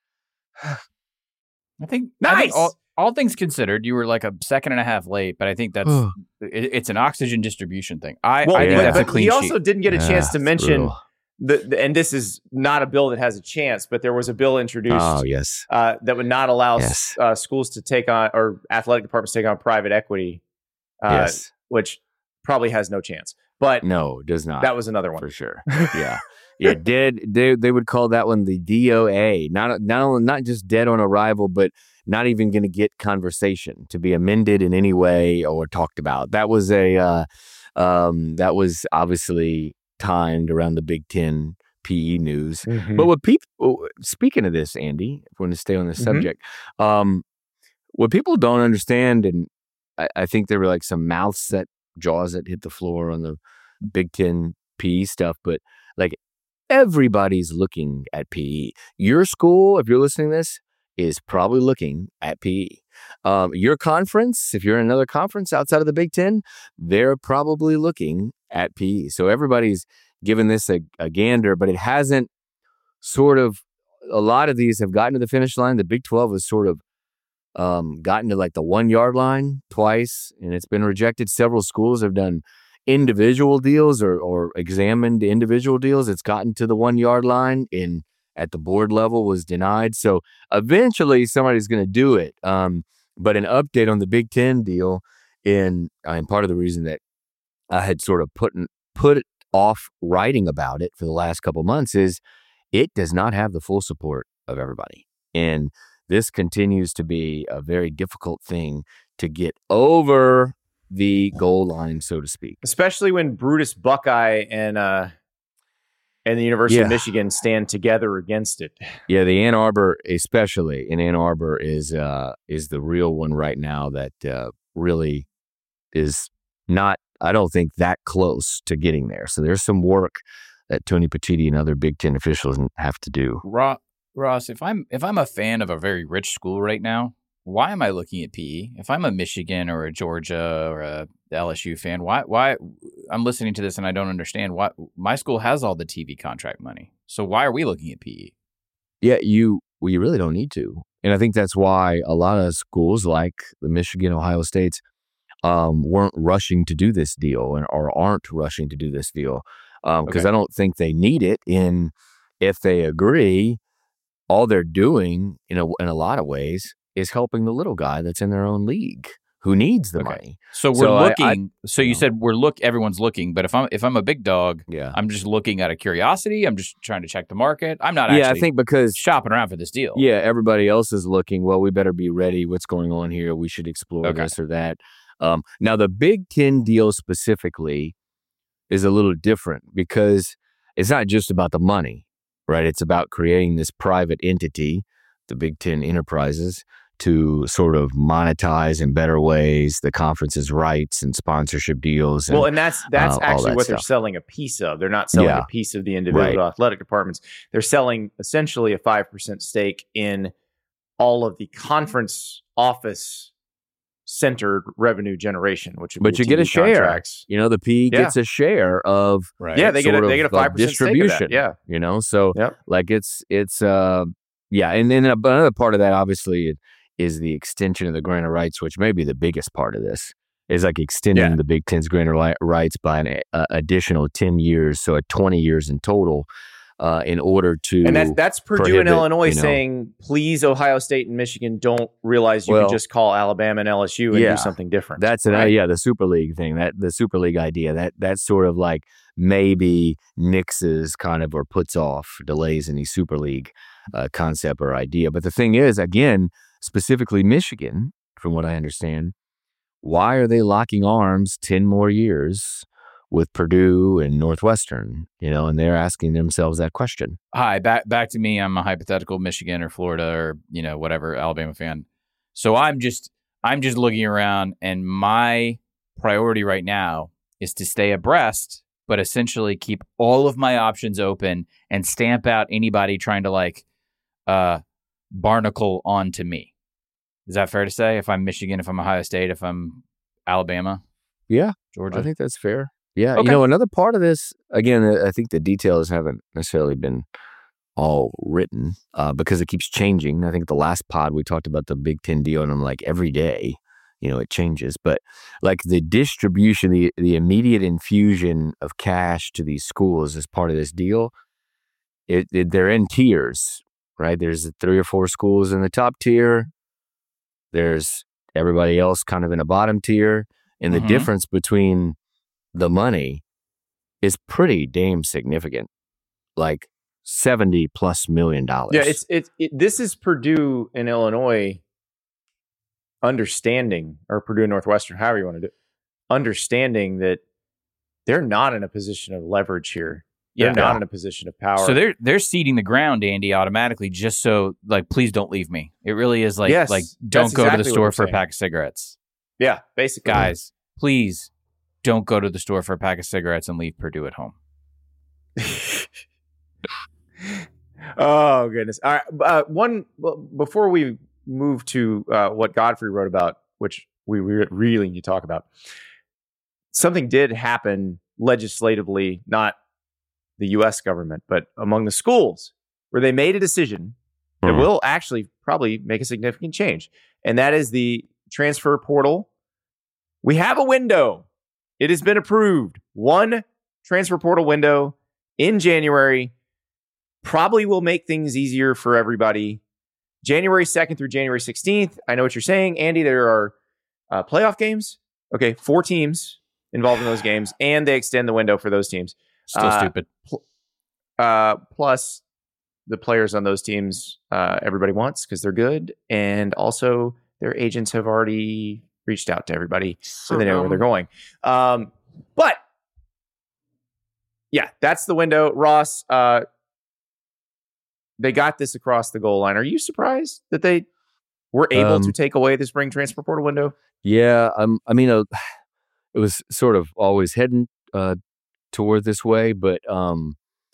I think, nice. I think all, all things considered, you were like a second and a half late, but I think that's it, it's an oxygen distribution thing. I, well, I think yeah. that's but a clean he sheet. also didn't get a chance yeah, to mention brutal. the, the, and this is not a bill that has a chance, but there was a bill introduced Oh, yes. uh, that would not allow Yes. uh, schools to take on, or athletic departments to take on private equity, uh, yes. which probably has no chance. But No, does not. that was another one for sure. Yeah. Yeah, dead. They they would call that one the D O A. Not not only, not just dead on arrival, but not even going to get conversation to be amended in any way or talked about. That was a uh, um, that was obviously timed around the Big Ten P E news. Mm-hmm. But what people speaking of this, Andy, if we want to stay on this Mm-hmm. subject, um, what people don't understand, and I, I think there were like some mouth set jaws that hit the floor on the Big Ten P E stuff, but like. Everybody's looking at P E. Your school, if you're listening to this, is probably looking at P E. Um, your conference, if you're in another conference outside of the Big Ten, they're probably looking at P E. So everybody's given this a, a gander, but it hasn't sort of, a lot of these have gotten to the finish line. The Big twelve has sort of um, gotten to like the one yard line twice, and it's been rejected. Several schools have done individual deals or, or examined individual deals. It's gotten to the one yard line and at the board level was denied. So eventually somebody's going to do it. Um, but an update on the Big Ten deal, in and part of the reason that I had sort of put put it off writing about it for the last couple months is it does not have the full support of everybody. And this continues to be a very difficult thing to get over the goal line, so to speak. Especially when Brutus Buckeye and uh, and the University Yeah. of Michigan stand together against it. Yeah, the Ann Arbor, especially in Ann Arbor, is uh, is the real one right now that uh, really is not, I don't think, that close to getting there. So there's some work that Tony Petitti and other Big Ten officials have to do. Ross, Ross, if I'm if I'm a fan of a very rich school right now, why am I looking at P E? If I'm a Michigan or a Georgia or a L S U fan, why why I'm listening to this and I don't understand why my school has all the T V contract money. So why are we looking at P E? Yeah, you well, you really don't need to. And I think that's why a lot of schools like the Michigan, Ohio States um, weren't rushing to do this deal and or aren't rushing to do this deal because um, Okay. I don't think they need it. And if they agree, all they're doing in a, in a lot of ways is helping the little guy that's in their own league who needs the Okay. money. So we're So I- looking. I- so you you know. said we're look. Everyone's looking, but if I'm if I'm a big dog, Yeah. I'm just looking out of curiosity. I'm just trying to check the market. I'm not Yeah, I actually think because shopping around for this deal. yeah, everybody else is looking, well, we better be ready. What's going on here? We should explore Okay. this or that. Um, now, the Big Ten deal specifically is a little different because it's not just about the money, right? It's about creating this private entity, the Big Ten Enterprises, to sort of monetize in better ways the conference's rights and sponsorship deals. And, Well, and that's that's uh, all actually that what they're stuff. selling a piece of. They're not selling Yeah. a piece of the individual Right. athletic departments. They're selling essentially a five percent stake in all of the conference office centered revenue generation, which would But be you get T V a share. contracts. you know, the P E Yeah. gets a share of Right. Yeah, they get a, sort they get a of, uh, five percent distribution. Stake of that. Yeah, you know, so Yep. like it's it's uh yeah, and then another part of that obviously is the extension of the grant of rights, which may be the biggest part of this. Is like extending Yeah. the Big Ten's grant of li- rights by an uh, additional ten years, so at twenty years in total. uh, in order to. And that's that's Purdue prohibit, and Illinois you know, saying, please, Ohio State and Michigan, don't realize you well, can just call Alabama and L S U and yeah, do something different. That's an right? yeah, the Super League thing. That the Super League idea. That that's sort of like maybe nixes kind of or puts off, delays any Super League uh, concept or idea. But the thing is, again, specifically Michigan, from what I understand, why are they locking arms ten more years with Purdue and Northwestern? You know, and they're asking themselves that question. Hi, back back to me. I'm a hypothetical Michigan or Florida or, you know, whatever, Alabama fan. So I'm just I'm just looking around, and my priority right now is to stay abreast, but essentially keep all of my options open and stamp out anybody trying to like uh, barnacle onto me. Is that fair to say? If I'm Michigan, if I'm Ohio State, if I'm Alabama? Yeah, Georgia? I think that's fair. Yeah, Okay. you know, another part of this, again, I think the details haven't necessarily been all written uh, because it keeps changing. I think the last pod we talked about the Big Ten deal, and I'm like, every day, you know, it changes. But like the distribution, the the immediate infusion of cash to these schools as part of this deal, it, it they're in tiers, right? There's three or four schools in the top tier. There's everybody else kind of in a bottom tier, and the Mhm. difference between the money is pretty damn significant, like seventy plus million dollars. Yeah, it's it's it, this is Purdue and Illinois understanding, or Purdue and Northwestern, however you want to do it, understanding that they're not in a position of leverage here. They're Yeah. not in a position of power. So they're they're ceding the ground, Andy, automatically, just so like, please don't leave me. It really is like Yes, like that's don't go to exactly the what store we're for a saying. pack of cigarettes, yeah, basically, guys. Please don't go to the store for a pack of cigarettes and leave Purdue at home. Oh goodness! All right, uh, one well, before we move to uh, what Godfrey wrote about, which we re- really need to talk about. Something did happen legislatively, not the U S government, but among the schools, where they made a decision that Mhm. will actually probably make a significant change, and that is the transfer portal. We have a window. It has been approved. One transfer portal window in January. Probably will make things easier for everybody. January second through January sixteenth. I know what you're saying, Andy. There are uh, playoff games. Okay, four teams involved in those games, and they extend the window for those teams. Still Uh, stupid. Uh, plus, the players on those teams, uh, everybody wants because they're good, and also their agents have already reached out to everybody, so they know where they're going. Um, but yeah, that's the window. Ross, uh, they got this across the goal line. Are you surprised that they were able Um, to take away the spring transfer portal window? Yeah, um, I mean, uh, it was sort of always heading uh, toward this way, but um,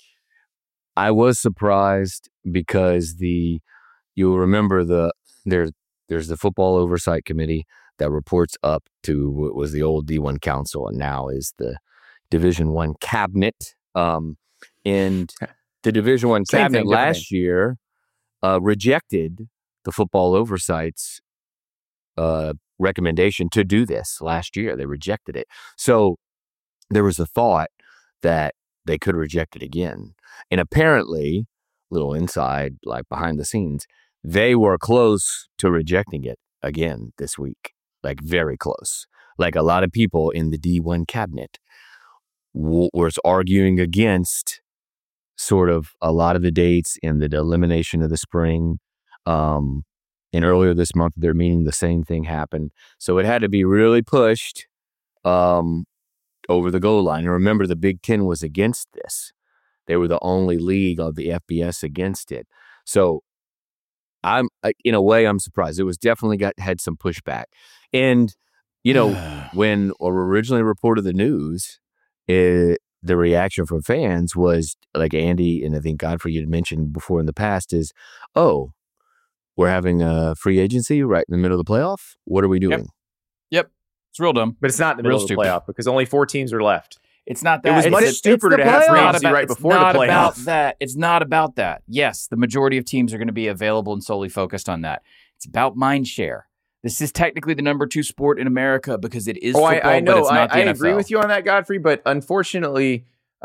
I was surprised because the you'll remember the there there's the football oversight committee that reports up to what was the old D one council and now is the Division One cabinet. Um, and the Division One Same cabinet thing, different last year uh, rejected the football oversight's uh, recommendation to do this last year. They rejected it. So there was a thought that they could reject it again. And apparently, little inside, like behind the scenes, they were close to rejecting it again this week, like very close. Like a lot of people in the D one cabinet w- was arguing against sort of a lot of the dates in the elimination of the spring. Um, and earlier this month, they're meeting the same thing happened. So it had to be really pushed um, over the goal line. And remember, the Big Ten was against this. They were the only league of the F B S against it. So I'm, in a way, I'm surprised. It was definitely got had some pushback. And, you know, when or originally reported the news, it, the reaction from fans was like Andy and I think Godfrey you had mentioned before in the past is, oh, we're having a free agency right in the middle of the playoff. What are we doing? Yep. Yep. It's real dumb. But it's not in the Real middle of the stupid. playoff because only four teams are left. It's not that. It was It's- much it's- stupider it's to have the free playoffs. agency Not right about- before the It's not about playoff. that. It's not about that. Yes, the majority of teams are going to be available and solely focused on that. It's about mind share. This is technically the number two sport in America because it is Oh, football, I, I but know. it's not I, the I N F L. agree with you on that, Godfrey. But unfortunately, uh,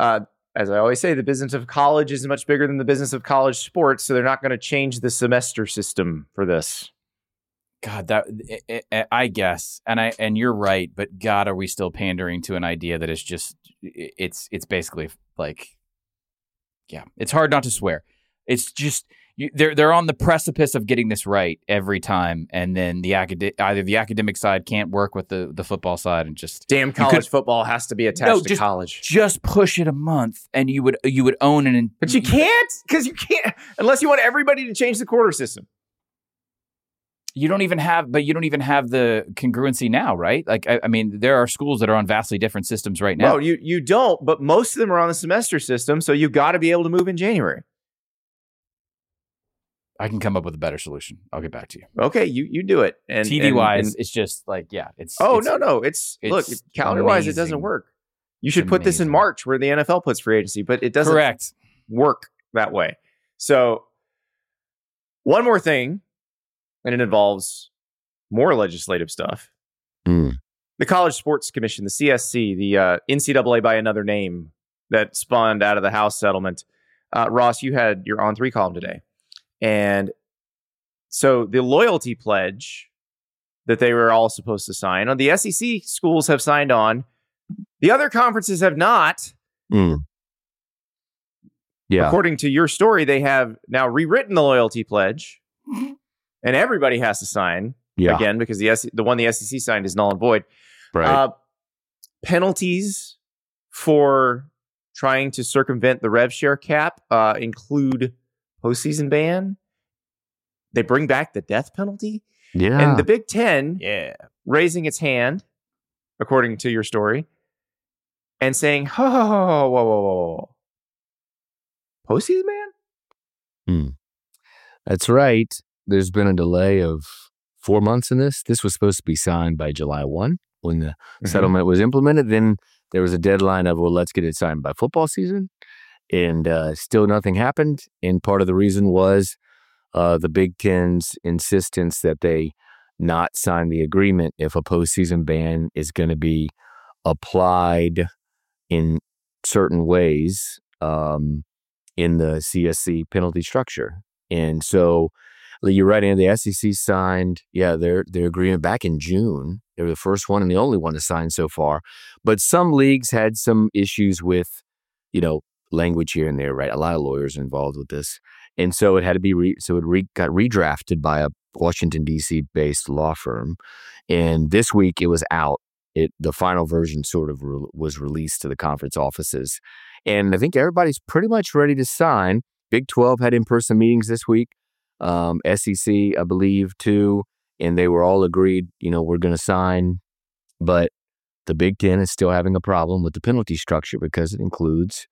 as I always say, the business of college is much bigger than the business of college sports, so they're not going to change the semester system for this. God, that it, it, I guess, and I and you're right, but God, are we still pandering to an idea that is just it's it's basically like, yeah, it's hard not to swear. It's just you, they're they're on the precipice of getting this right every time, and then the acad- either the academic side can't work with the, the football side, and just damn college could, football has to be attached no, to just, college. Just push it a month, and you would you would own an. But you can't because you can't unless you want everybody to change the quarter system. You don't even have, but you don't even have the congruency now, right? Like, I, I mean, there are schools that are on vastly different systems right now. No, you you don't, but most of them are on the semester system, so you've got to be able to move in January. I can come up with a better solution. I'll get back to you. Okay, you you do it. And T V wise, it's just like, yeah, it's. Oh it's, no, no, it's, it's look calendar wise, it doesn't work. You should it's put amazing. this in March, where the N F L puts free agency, but it doesn't Correct. work that way. So, one more thing, and it involves more legislative stuff. Mm. The College Sports Commission, the C S C, the uh, N C double A by another name that spawned out of the House settlement. Uh, Ross, you had your On three column today. And so the loyalty pledge that they were all supposed to sign on, the S E C schools have signed on. The other conferences have not. Mm. Yeah. According to your story, they have now rewritten the loyalty pledge, and everybody has to sign. Yeah. Again, because the S- the one the S E C signed is null and void. Right. Uh, penalties for trying to circumvent the rev share cap uh, include postseason ban. They bring back the death penalty. Yeah. And the Big Ten Yeah. raising its hand, according to your story, and saying, "Whoa, whoa, whoa, whoa, whoa, whoa. Postseason ban?" Hmm. That's right. There's been a delay of four months in this. This was supposed to be signed by July first when the mm-hmm. settlement was implemented. Then there was a deadline of, well, let's get it signed by football season. And uh, still nothing happened. And part of the reason was uh, the Big Ten's insistence that they not sign the agreement if a postseason ban is going to be applied in certain ways um, in the C S C penalty structure. And so you're right, and the S E C signed, yeah, their their agreement back in June. They were the first one and the only one to sign so far. But some leagues had some issues with, you know, language here and there, right? A lot of lawyers are involved with this. And so it had to be, re- so it re- got redrafted by a Washington, D C based law firm. And this week it was out. It The final version sort of re- was released to the conference offices. And I think everybody's pretty much ready to sign. Big twelve had in-person meetings this week. Um, S E C, I believe, too. And they were all agreed, you know, we're going to sign. But the Big Ten is still having a problem with the penalty structure because it includes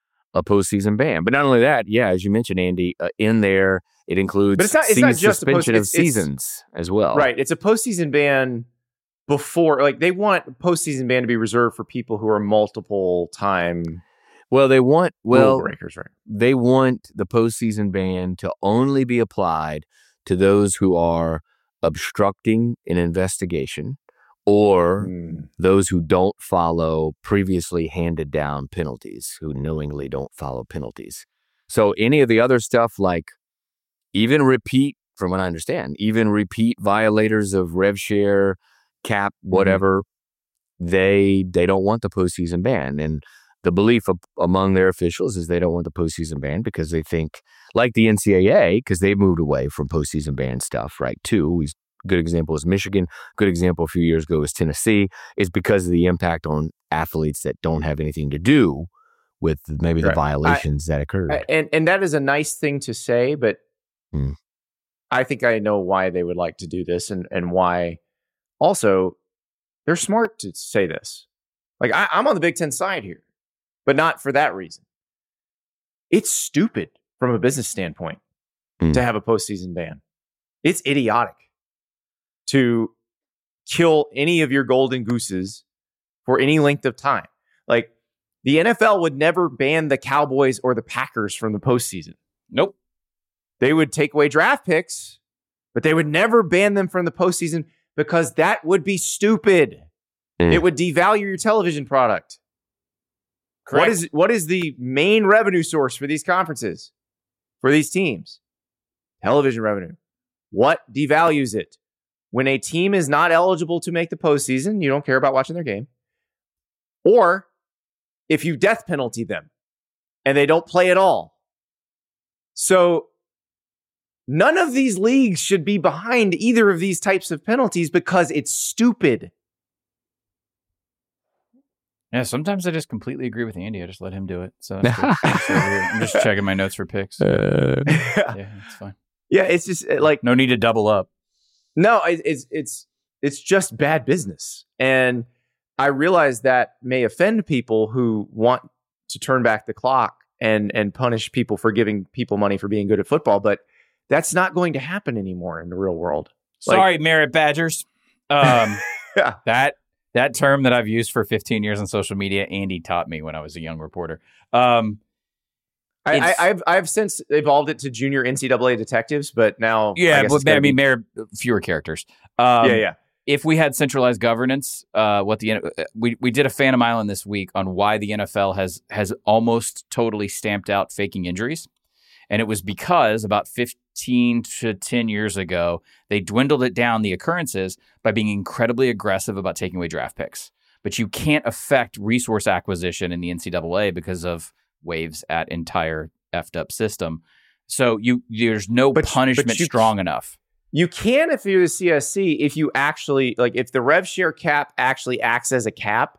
a postseason ban. But not only that, yeah, as you mentioned, Andy, uh, in there, it includes but it's not, it's not just suspension a post- of seasons as well. Right. It's a postseason ban before, like, they want postseason ban to be reserved for people who are multiple time Well, they want, well, rule breakers, right? They want the postseason ban to only be applied to those who are obstructing an investigation or mm. those who don't follow previously handed down penalties, who knowingly don't follow penalties. So any of the other stuff, like even repeat, from what I understand, even repeat violators of rev share, cap, whatever, mm. they they don't want the postseason ban. And the belief of, among their officials is they don't want the postseason ban because they think, like the N C double A, because they've moved away from postseason ban stuff, right, too. Good example is Michigan. Good example a few years ago was Tennessee. It's because of the impact on athletes that don't have anything to do with maybe the right. violations I, that occurred. I, and, and that is a nice thing to say, but hmm. I think I know why they would like to do this and, and why also they're smart to say this. Like, I, I'm on the Big Ten side here. But not for that reason. It's stupid from a business standpoint mm. to have a postseason ban. It's idiotic to kill any of your golden gooses for any length of time. Like, the N F L would never ban the Cowboys or the Packers from the postseason. Nope. They would take away draft picks, but they would never ban them from the postseason because that would be stupid. Mm. It would devalue your television product. Correct. What is what is the main revenue source for these conferences, for these teams? Television revenue. What devalues it? When a team is not eligible to make the postseason, you don't care about watching their game. Or if you death penalty them and they don't play at all. So none of these leagues should be behind either of these types of penalties because it's stupid. Yeah, sometimes I just completely agree with Andy. I just let him do it. So that's good. I'm just checking my notes for picks. Uh, Yeah, it's fine. Yeah, it's just like No need to double up. no, it, it's it's it's just bad business, and I realize that may offend people who want to turn back the clock and and punish people for giving people money for being good at football, but that's not going to happen anymore in the real world. Like, Sorry, Merit Badgers. Um, Yeah. that that term that I've used for fifteen years on social media, Andy taught me when I was a young reporter. Um, I, I, It's- I've I've since evolved it to junior N C double A detectives, but now yeah, I, guess but it's gotta I mean, be- Merit fewer characters. Um, yeah, yeah. If we had centralized governance, uh, what the we we did a Phantom Island this week on why the N F L has has almost totally stamped out faking injuries, and it was because about fifteen to ten years ago they dwindled it down the occurrences by being incredibly aggressive about taking away draft picks. But you can't affect resource acquisition in the N C double A because of waves at entire effed up system. So you there's no But- punishment but you- strong enough. You can if you're the C S C if you actually like if the rev share cap actually acts as a cap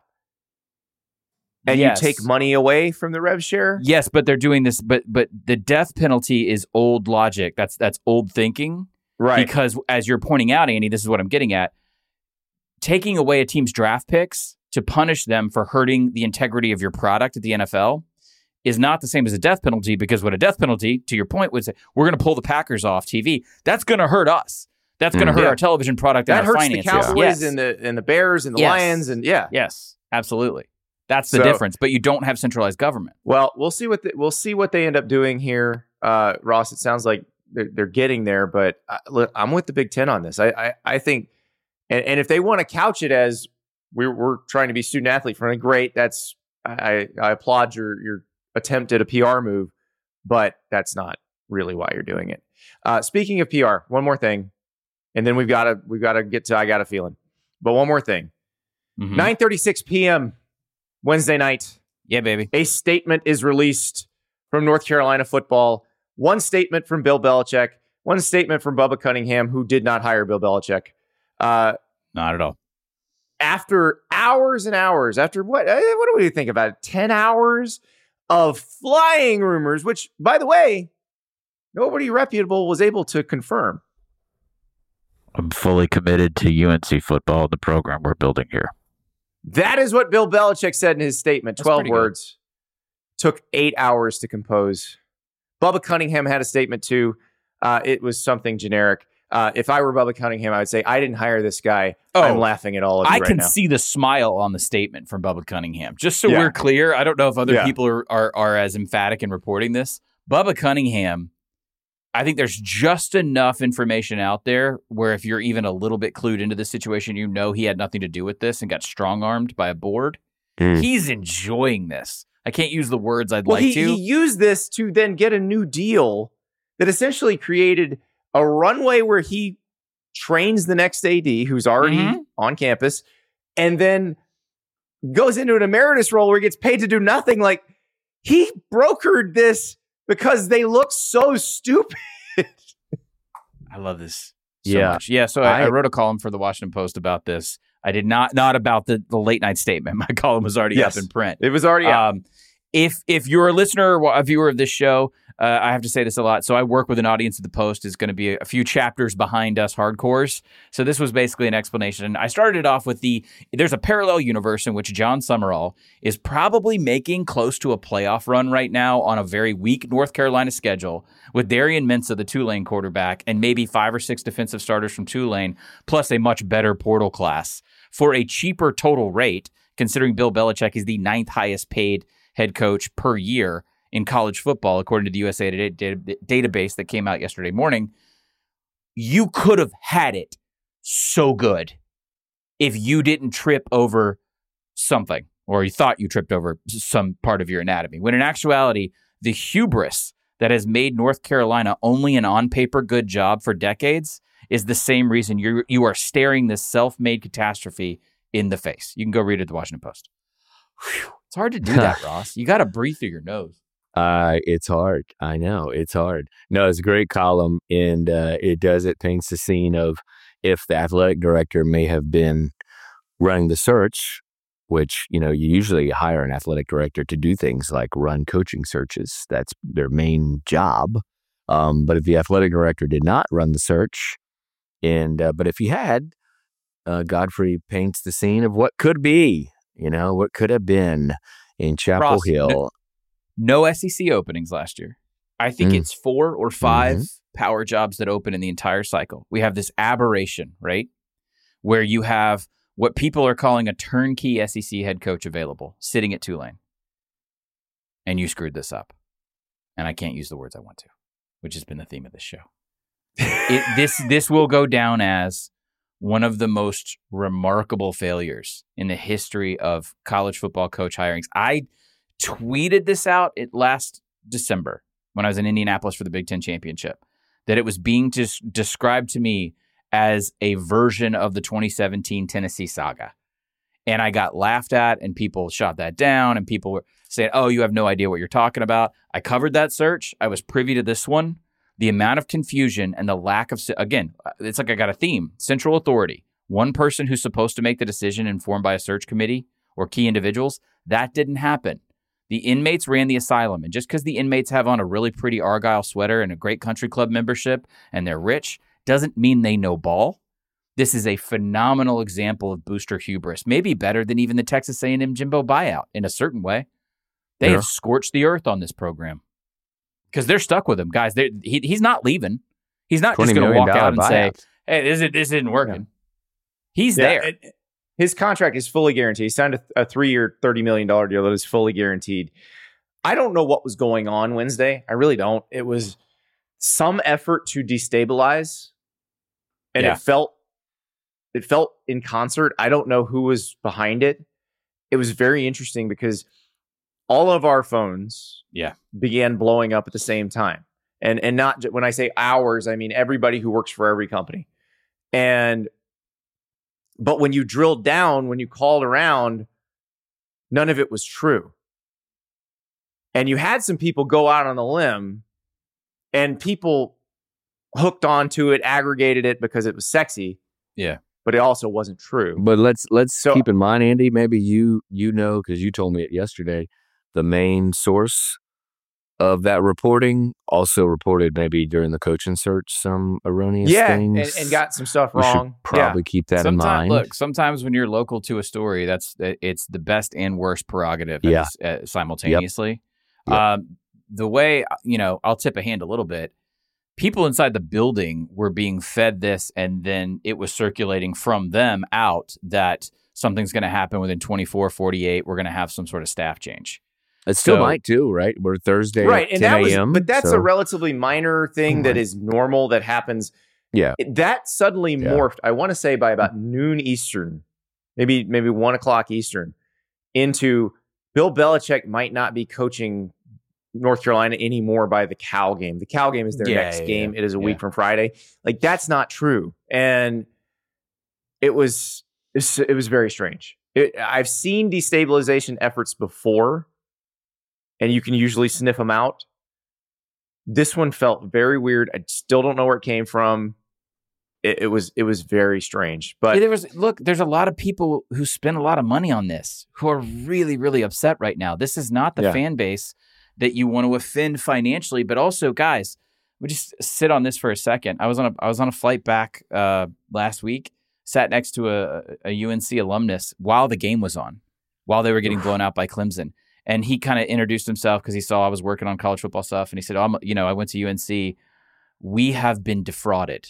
and Yes. you take money away from the rev share. Yes, but they're doing this. But but the death penalty is old logic. That's that's old thinking. Right. Because as you're pointing out, Andy, this is what I'm getting at. Taking away a team's draft picks to punish them for hurting the integrity of your product at the N F L is not the same as a death penalty, because what a death penalty, to your point, would say, we're going to pull the Packers off T V. That's going to hurt us. That's going to Mm. hurt Yeah. our television product and that our hurts finances. the Cowboys Yes. and the and the Bears and the Yes. Lions and yeah. Yes, absolutely. That's the So- difference. But you don't have centralized government. Well, we'll see what the, we'll see what they end up doing here, uh, Ross. It sounds like they're, they're getting there, but I, look, I'm with the Big Ten on this. I I, I think, and, and if they want to couch it as we're we're trying to be student athlete friendly, great. That's I I applaud your your attempt at a P R move, but that's not really why you're doing it. Uh, speaking of P R, one more thing, and then we've got to we've got to get to I got a feeling. But one more thing, Mhm. nine thirty-six p.m. Wednesday night. Yeah, baby. A statement is released from North Carolina football. One statement from Bill Belichick. One statement from Bubba Cunningham, who did not hire Bill Belichick. Uh, Not at all. after hours and hours, after what? uh, What do we think about it? Ten hours of flying rumors, which, by the way, nobody reputable was able to confirm. I'm fully committed to U N C football, the program we're building here. That is what Bill Belichick said in his statement. That's twelve pretty good. words. Took eight hours to compose. Bubba Cunningham had a statement too. Uh, it was something generic. Uh, if I were Bubba Cunningham, I would say, I didn't hire this guy. Oh, I'm laughing at all of you I right can now. see the smile on the statement from Bubba Cunningham. Just so Yeah. we're clear, I don't know if other Yeah. people are, are are as emphatic in reporting this. Bubba Cunningham, I think there's just enough information out there where if you're even a little bit clued into the situation, you know he had nothing to do with this and got strong-armed by a board. Mm. He's enjoying this. I can't use the words I'd Well, like he, to. he used this to then get a new deal that essentially created a runway where he trains the next A D who's already Mhm. on campus and then goes into an emeritus role where he gets paid to do nothing. Like, he brokered this because they look so stupid. I love this so Yeah. much. Yeah, so I, I I- wrote a column for the Washington Post about this. I did not, not about the, the late night statement. My column was already Yes. up in print. It was already out. Um, if if you're a listener or a viewer of this show, uh, I have to say this a lot. So I work with an audience at the Post. It's going to be a, a few chapters behind us hardcores. So this was basically an explanation. I started it off with the, there's a parallel universe in which John Summerall is probably making close to a playoff run right now on a very weak North Carolina schedule with Darian Mensah, the Tulane quarterback, and maybe five or six defensive starters from Tulane, plus a much better portal class for a cheaper total rate, considering Bill Belichick is the ninth highest paid head coach per year in college football, according to the U S A Today data- database that came out yesterday morning. You could have had it so good if you didn't trip over something. or you thought you tripped over some part of your anatomy, when in actuality, the hubris that has made North Carolina only an on-paper good job for decades is the same reason you you are staring this self-made catastrophe in the face. You can go read it at the Washington Post. Whew. It's hard to do that, Ross. You got to breathe through your nose. Uh, it's hard. I know. It's hard. No, it's a great column, and uh, it does, it paints the scene of if the athletic director may have been running the search, which, you know, you usually hire an athletic director to do things like run coaching searches. That's their main job. Um, but if the athletic director did not run the search, and uh, but if he had, uh, Godfrey paints the scene of what could be, you know, what could have been in Chapel Ross, Hill. No, no S E C openings last year. I think mm. it's four or five mm-hmm. power jobs that open in the entire cycle. We have this aberration, right, where you have what people are calling a turnkey S E C head coach available, sitting at Tulane. And you screwed this up. And I can't use the words I want to, which has been the theme of this show. it, this this will go down as one of the most remarkable failures in the history of college football coach hirings. I tweeted this out at last December when I was in Indianapolis for the Big Ten Championship, that it was being just described to me as a version of the twenty seventeen Tennessee saga. And I got laughed at, and people shot that down, and people were saying, oh, you have no idea what you're talking about. I covered that search. I was privy to this one. The amount of confusion and the lack of, again, it's like I got a theme, central authority. One person who's supposed to make the decision informed by a search committee or key individuals, that didn't happen. The inmates ran the asylum, and just because the inmates have on a really pretty Argyle sweater and a great country club membership and they're rich, doesn't mean they know ball. This is a phenomenal example of booster hubris, maybe better than even the Texas A and M Jimbo buyout in a certain way. They yeah. have scorched the earth on this program because they're stuck with him. Guys, he, he's not leaving. He's not just going to walk out and buyout. say, hey, this, is, this isn't working. Yeah. He's yeah, there. It, his contract is fully guaranteed. He signed a, a three-year, thirty million dollars deal that is fully guaranteed. I don't know what was going on Wednesday. I really don't. It was some effort to destabilize, and yeah. it felt it felt in concert. I don't know who was behind it. It was very interesting because all of our phones yeah. began blowing up at the same time. And and not when I say ours, I mean everybody who works for every company. And but when you drilled down, when you called around, none of it was true. And you had some people go out on a limb, and people hooked onto it, aggregated it because it was sexy. Yeah. But it also wasn't true. But let's let's so, keep in mind, Andy, maybe you you know, because you told me it yesterday, the main source of that reporting also reported maybe during the coaching search some erroneous yeah, things. and, and got some stuff we wrong. Should probably yeah. keep that sometimes, in mind. Look, sometimes when you're local to a story, that's it's the best and worst prerogative yeah. uh, simultaneously. Yep. Yep. Um, the way, you know, I'll tip a hand a little bit. People inside the building were being fed this, and then it was circulating from them out that something's going to happen within twenty-four, forty-eight. We're going to have some sort of staff change. It still so, might too, right? We're Thursday right, at and ten that was, a.m. But that's so. a relatively minor thing mm-hmm. that is normal that happens. Yeah. It, that suddenly yeah. morphed, I want to say by about noon Eastern, maybe maybe one o'clock Eastern, into Bill Belichick might not be coaching North Carolina anymore by the Cal game. The Cal game is their yeah, next yeah, game. Yeah, it is a yeah. week from Friday. Like, that's not true. And it was it was very strange. It, I've seen destabilization efforts before, and you can usually sniff them out. This one felt very weird. I still don't know where it came from. It, it was it was very strange. But yeah, there was look, there's a lot of people who spend a lot of money on this who are really, really upset right now. This is not the yeah. fan base that you want to offend financially, but also, guys, we just sit on this for a second. I was on a I was on a flight back uh, last week, sat next to a, a U N C alumnus while the game was on, while they were getting blown out by Clemson. And he kind of introduced himself because he saw I was working on college football stuff. And he said, oh, I'm, you know, I went to U N C. We have been defrauded.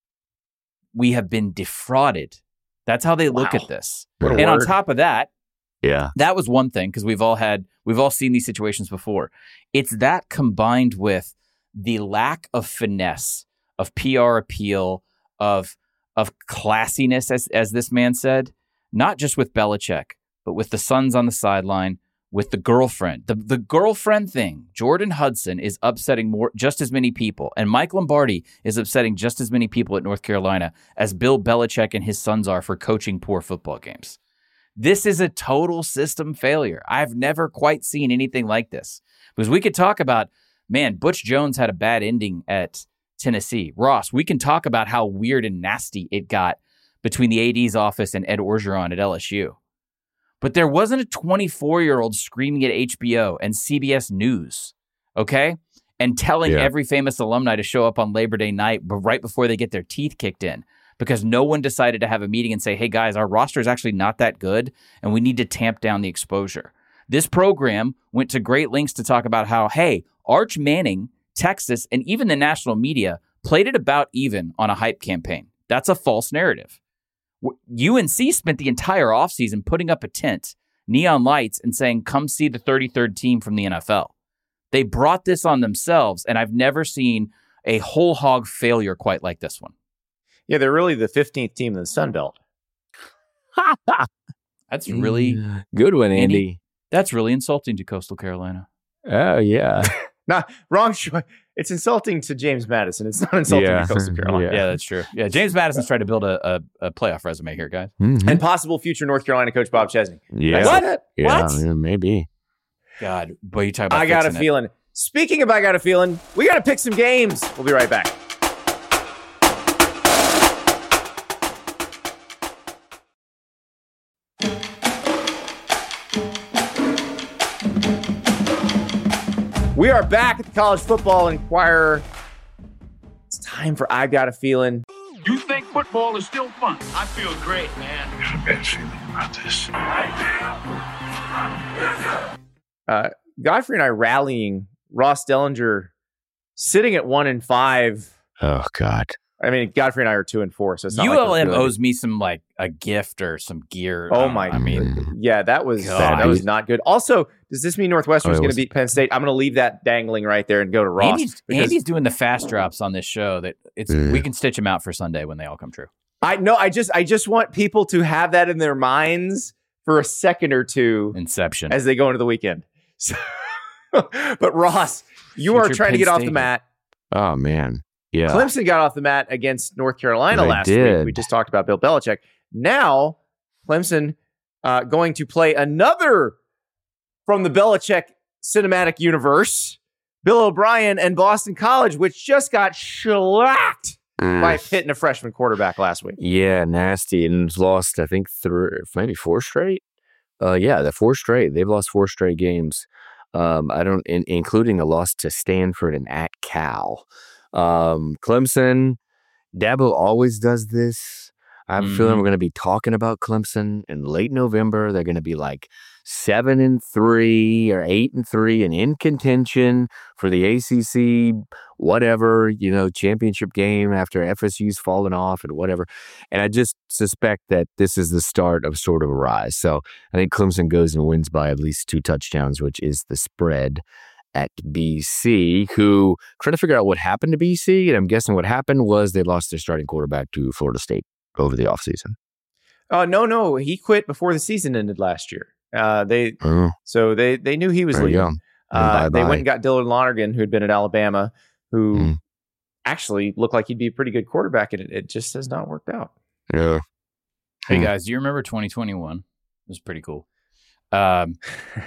We have been defrauded. That's how they look wow. at this. What a and word. on top of that, yeah, that was one thing because we've all had, we've all seen these situations before. It's that combined with the lack of finesse, of P R appeal, of of classiness, as as this man said, not just with Belichick, but with the sons on the sideline, with the girlfriend. The, the girlfriend thing, Jordan Hudson is upsetting more just as many people, and Mike Lombardi is upsetting just as many people at North Carolina as Bill Belichick and his sons are for coaching poor football games. This is a total system failure. I've never quite seen anything like this. Because we could talk about, man, Butch Jones had a bad ending at Tennessee. Ross, we can talk about how weird and nasty it got between the A D's office and Ed Orgeron at L S U. But there wasn't a twenty-four-year-old screaming at H B O and C B S News, okay? And telling yeah. every famous alumni to show up on Labor Day night but right before they get their teeth kicked in because no one decided to have a meeting and say, hey, guys, our roster is actually not that good, and we need to tamp down the exposure. This program went to great lengths to talk about how, hey, Arch Manning, Texas, and even the national media played it about even on a hype campaign. That's a false narrative. U N C spent the entire offseason putting up a tent, neon lights, and saying, come see the thirty-third team from the N F L. They brought this on themselves, and I've never seen a whole hog failure quite like this one. Yeah, they're really the fifteenth team in the Sun Belt. That's really... Good one, Andy. Andy. That's really insulting to Coastal Carolina. Oh, yeah. Not wrong choice. It's insulting to James Madison. It's not insulting yeah. to Coastal Carolina. Yeah. yeah, that's true. Yeah, James Madison's trying to build a, a, a playoff resume here, guys. Mm-hmm. And possible future North Carolina coach Bob Chesney. Yeah. What? Yeah, what? Yeah, maybe. God, boy, you talk about I got a it. feeling. Speaking of I got a feeling, we got to pick some games. We'll be right back. We are back at the College Football Inquirer. It's time for I Got a Feeling. You think football is still fun? I feel great, man. I got a bad feeling about this. Uh, Godfrey and I rallying Ross Dellinger sitting at one and five. Oh, God. I mean, Godfrey and I are two and four, so it's not U L M like owes me some like a gift or some gear. Oh um, my! I mean, yeah, that was God. that was not good. Also, does this mean Northwestern's Oh, going was... to beat Penn State? I'm going to leave that dangling right there and go to Ross. Andy's, because Andy's doing the fast drops on this show. That it's Mm. we can stitch them out for Sunday when they all come true. I no, I just I just want people to have that in their minds for a second or two Inception as they go into the weekend. So, but Ross, you Future are trying Penn to get off State. the mat. Oh, man. Yeah. Clemson got off the mat against North Carolina They last did. week. We just talked about Bill Belichick. Now, Clemson uh, going to play another from the Belichick cinematic universe, Bill O'Brien and Boston College, which just got shellacked Mm. by Pitt and a freshman quarterback last week. Yeah, nasty. And lost, I think, three, maybe four straight. Uh, yeah, the four straight. They've lost four straight games. Um, I don't, in, including a loss to Stanford and at Cal. Um, Clemson, Dabo always does this. I have Mhm. a feeling we're going to be talking about Clemson in late November. They're going to be like seven and three or eight and three and in contention for the A C C, whatever, you know, championship game after F S U's fallen off and whatever. And I just suspect that this is the start of sort of a rise. So I think Clemson goes and wins by at least two touchdowns, which is the spread at B C, who trying to figure out what happened to B C. And I'm guessing what happened was they lost their starting quarterback to Florida State over the offseason. Oh, no, no. He quit before the season ended last year. Uh, they Oh, So they, they knew he was there you leaving. go. Uh, Bye-bye. they went and got Dylan Lonergan, who had been at Alabama, who Mm. actually looked like he'd be a pretty good quarterback, and it, it just has not worked out. Yeah. Hey Hmm. guys, do you remember twenty twenty-one? It was pretty cool. Um,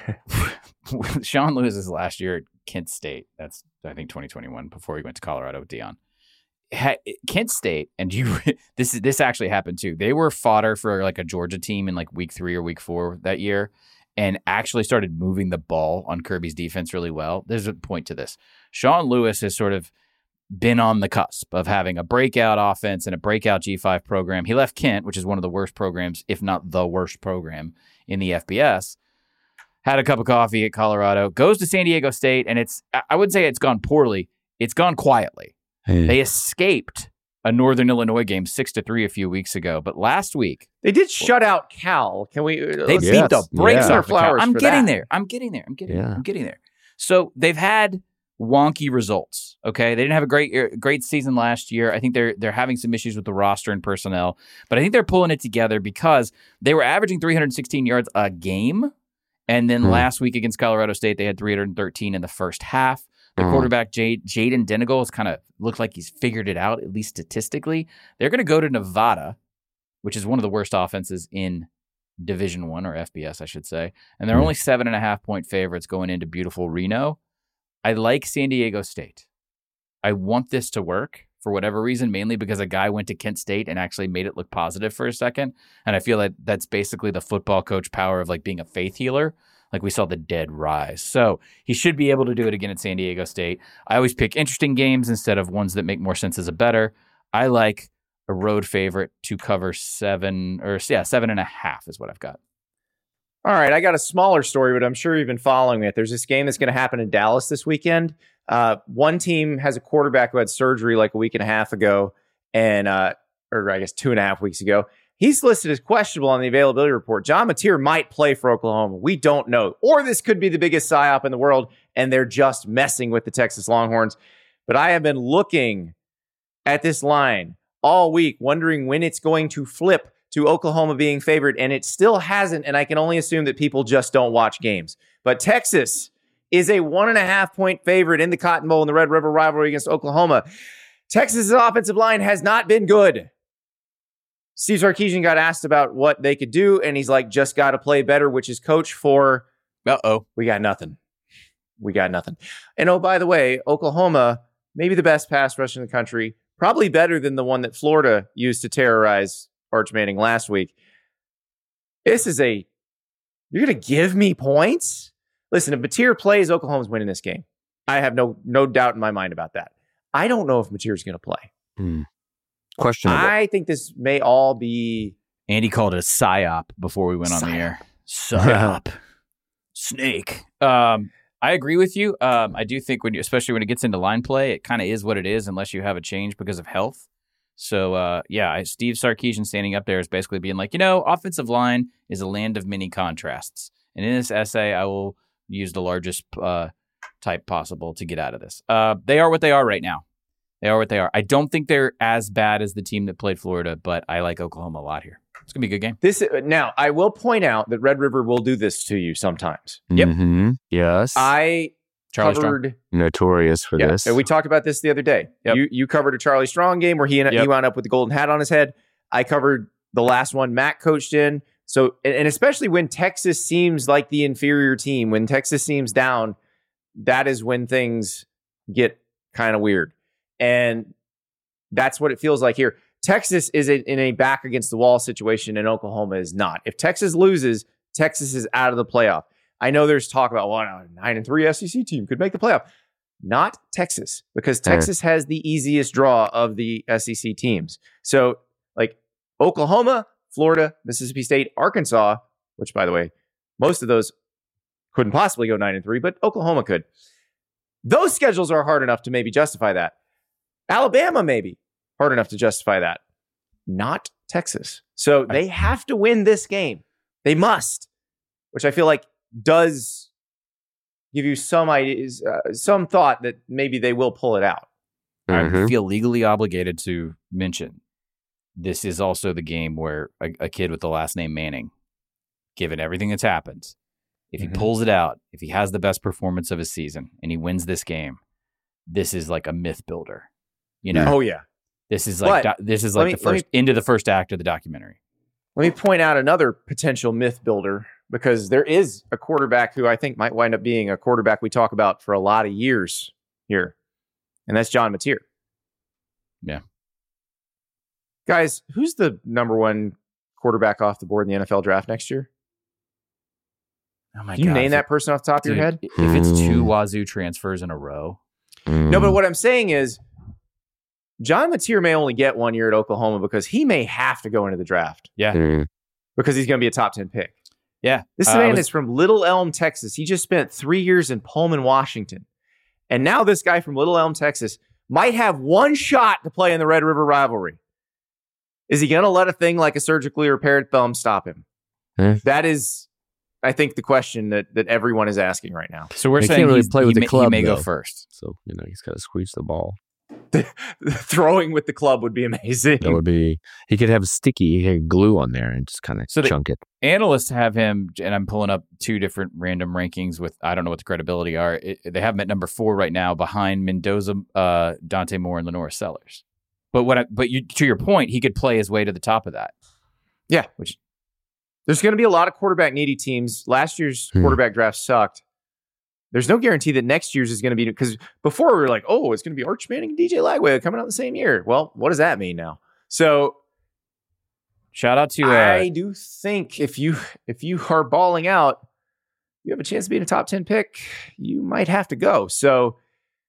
Sean Lewis's last year at Kent State. That's I think twenty twenty-one before he went to Colorado with Deion. Ha- Kent State, and you this is this actually happened too. They were fodder for like a Georgia team in like week three or week four that year, and actually started moving the ball on Kirby's defense really well. There's a point to this. Sean Lewis has sort of been on the cusp of having a breakout offense and a breakout G five program. He left Kent, which is one of the worst programs, if not the worst program in the F B S. Had a cup of coffee at Colorado, goes to San Diego State, and it's I wouldn't say it's gone poorly. It's gone quietly. Hey. They escaped a Northern Illinois game six to three a few weeks ago, but last week They did shut out Cal. Can we? they let's- beat Yes. the brakes Yeah. off of Cal. Flowers I'm for getting that. there. I'm getting there. I'm getting Yeah. there. I'm getting there. So they've had wonky results. Okay, they didn't have a great great season last year. I think they're they're having some issues with the roster and personnel, but I think they're pulling it together because they were averaging three hundred sixteen yards a game, and then mm. last week against Colorado State they had three hundred thirteen in the first half. The mm. quarterback Jade, Jaden Denegal has kind of looked like he's figured it out, at least statistically. They're going to go to Nevada, which is one of the worst offenses in Division One or F B S, I should say, and they're mm. only seven and a half point favorites going into beautiful Reno. I like San Diego State. I want this to work for whatever reason, mainly because a guy went to Kent State and actually made it look positive for a second. And I feel like that's basically the football coach power of like being a faith healer. Like we saw the dead rise. So he should be able to do it again at San Diego State. I always pick interesting games instead of ones that make more sense as a better. I like a road favorite to cover seven or yeah, seven and a half is what I've got. All right, I got a smaller story, but I'm sure you've been following it. There's this game that's going to happen in Dallas this weekend. Uh, one team has a quarterback who had surgery like a week and a half ago, and uh, or I guess two and a half weeks ago. He's listed as questionable on the availability report. John Mateer might play for Oklahoma. We don't know. Or this could be the biggest psyop in the world, and they're just messing with the Texas Longhorns. But I have been looking at this line all week, wondering when it's going to flip to Oklahoma being favored, and it still hasn't, and I can only assume that people just don't watch games. But Texas is a one and a half point favorite in the Cotton Bowl in the Red River rivalry against Oklahoma. Texas's offensive line has not been good. Steve Sarkisian got asked about what they could do, and he's like, just got to play better, which is coach for, uh-oh, we got nothing. We got nothing. And oh, by the way, Oklahoma, maybe the best pass rush in the country, probably better than the one that Florida used to terrorize Arch Manning last week. This is a, you're going to give me points? Listen, if Mateer plays, Oklahoma's winning this game. I have no no doubt in my mind about that. I don't know if Mateer's going to play. Hmm. Questionable. I think this may all be... Andy called it a psyop before we went on psyop. the air. Psyop. Snake. Um, I agree with you. Um, I do think, when you, especially when it gets into line play, it kind of is what it is unless you have a change because of health. So, uh, yeah, Steve Sarkisian standing up there is basically being like, you know, offensive line is a land of many contrasts. And in this essay, I will use the largest uh, type possible to get out of this. Uh, they are what they are right now. They are what they are. I don't think they're as bad as the team that played Florida, but I like Oklahoma a lot here. It's going to be a good game. This Now, I will point out that Red River will do this to you sometimes. Mm-hmm. Yep. Yes. I Charlie covered... Strong. Notorious for yeah, this. And we talked about this the other day. Yep. You you covered a Charlie Strong game where he, yep. he wound up with the golden hat on his head. I covered the last one Matt coached in. So, and, and especially when Texas seems like the inferior team, when Texas seems down, that is when things get kind of weird. And that's what it feels like here. Texas is a, in a back against the wall situation, and Oklahoma is not. If Texas loses, Texas is out of the playoff. I know there's talk about, well, a nine and three S E C team could make the playoff. Not Texas, because Texas has the easiest draw of the S E C teams. So, like Oklahoma, Florida, Mississippi State, Arkansas, which, by the way, most of those couldn't possibly go nine and three, but Oklahoma could. Those schedules are hard enough to maybe justify that. Alabama, maybe hard enough to justify that. Not Texas. So they have to win this game. They must, which I feel like does give you some ideas, uh, some thought that maybe they will pull it out. Mm-hmm. I feel legally obligated to mention this is also the game where a, a kid with the last name Manning, given everything that's happened, if he mm-hmm. pulls it out, if he has the best performance of his season and he wins this game, this is like a myth builder. You know? Oh yeah. This is like do, this is like me, the first me, into the first act of the documentary. Let me point out another potential myth builder, because there is a quarterback who I think might wind up being a quarterback we talk about for a lot of years here, and that's John Mateer. Yeah. Guys, who's the number one quarterback off the board in the N F L draft next year? Oh my Can you God, name if that it, person off the top dude, of your head? If it's two Wazoo transfers in a row. No, but what I'm saying is John Mateer may only get one year at Oklahoma because he may have to go into the draft. Yeah. Mm. Because he's going to be a top ten pick. Yeah. This uh, man was, is from Little Elm, Texas. He just spent three years in Pullman, Washington. And now this guy from Little Elm, Texas might have one shot to play in the Red River rivalry. Is he going to let a thing like a surgically repaired thumb stop him? Mm. That is I think, the question that, that everyone is asking right now. So we're They saying can't really he's, play he, with the may, club, he may go though. first. So, you know, he's got to squeeze the ball. Throwing with the club would be amazing. That would be, he could have sticky, he could glue on there and just kind of So the- chunk it. Analysts have him, and I'm pulling up two different random rankings with, I don't know what the credibility are. It, they have him at number four right now behind Mendoza, uh, Dante Moore, and Lenore Sellers. But what? I, but you, to your point, he could play his way to the top of that. Yeah. Which There's going to be a lot of quarterback needy teams. Last year's Hmm. quarterback draft sucked. There's no guarantee that next year's is going to be, because before we were like, oh, it's going to be Arch Manning and D J Lagway coming out the same year. Well, what does that mean now? So shout out to uh, I do think if you if you are balling out, you have a chance to be in a top ten pick. You might have to go. So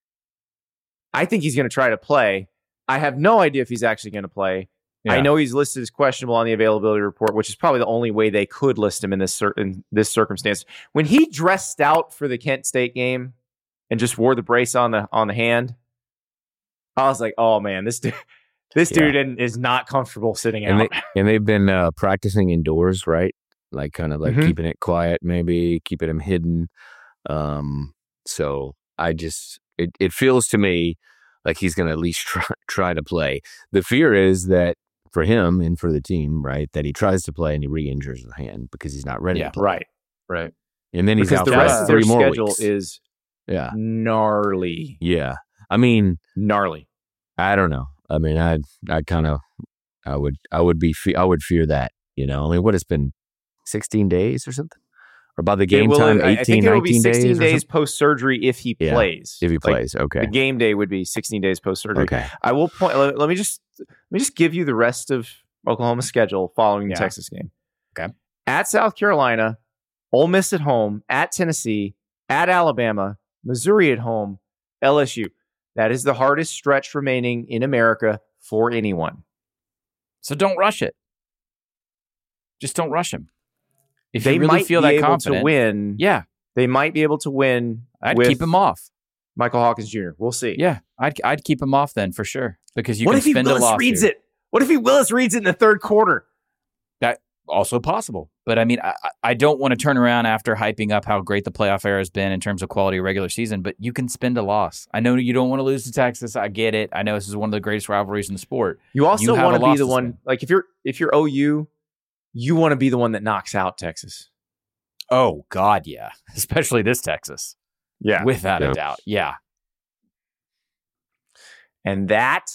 I think he's going to try to play. I have no idea if he's actually going to play. yeah. I know he's listed as questionable on the availability report, which is probably the only way they could list him in this cer- in this circumstance. When he dressed out for the Kent State game and just wore the brace on the on the hand, I was like, "Oh man, this dude, this Yeah. dude is not comfortable sitting And, out." they, and they've been uh, practicing indoors, right? Like kind of like Mhm. keeping it quiet, maybe keeping him hidden. Um, so I just, it, it feels to me like he's going to at least try, try to play. The fear is that for him and for the team, right, that he tries to play and he re-injures his hand because he's not ready Yeah. to play. Right, right. And then he's because out the for rest like of their three more schedule weeks. is yeah, gnarly, yeah. I mean, gnarly. I don't know. I mean, I, I kind of, I would, I would be, fe- I would fear that. You know, I mean, what it's been, sixteen days or something, or by the game It will- time, I- eighteen, I think it will be nineteen sixteen days, or days something? post surgery if he Yeah, plays. If he Like, plays, okay, the game day would be sixteen days post surgery. okay. I will point. Let, let me just let me just give you the rest of Oklahoma's schedule following the Yeah. Texas game. Okay. At South Carolina, Ole Miss at home, at Tennessee, at Alabama, Missouri at home, L S U. That is the hardest stretch remaining in America for anyone. So don't rush it. Just don't rush him. If They you really might feel be that able confident, to win. yeah, They might be able to win. I'd with keep him off. Michael Hawkins Junior We'll see. Yeah, I'd I'd keep him off then for sure because you what can if he spend a Willis loss reads here. it? What if he Willis reads it in the third quarter? Also possible, but I mean, I, I don't want to turn around after hyping up how great the playoff era has been in terms of quality of regular season. But you can spend a loss. I know you don't want to lose to Texas. I get it. I know this is one of the greatest rivalries in the sport. You also You have want a to be loss the to one, spend. like if you're if you're O U, you want to be the one that knocks out Texas. Oh God, yeah, especially this Texas, Yeah. without Yeah. a doubt, yeah. And that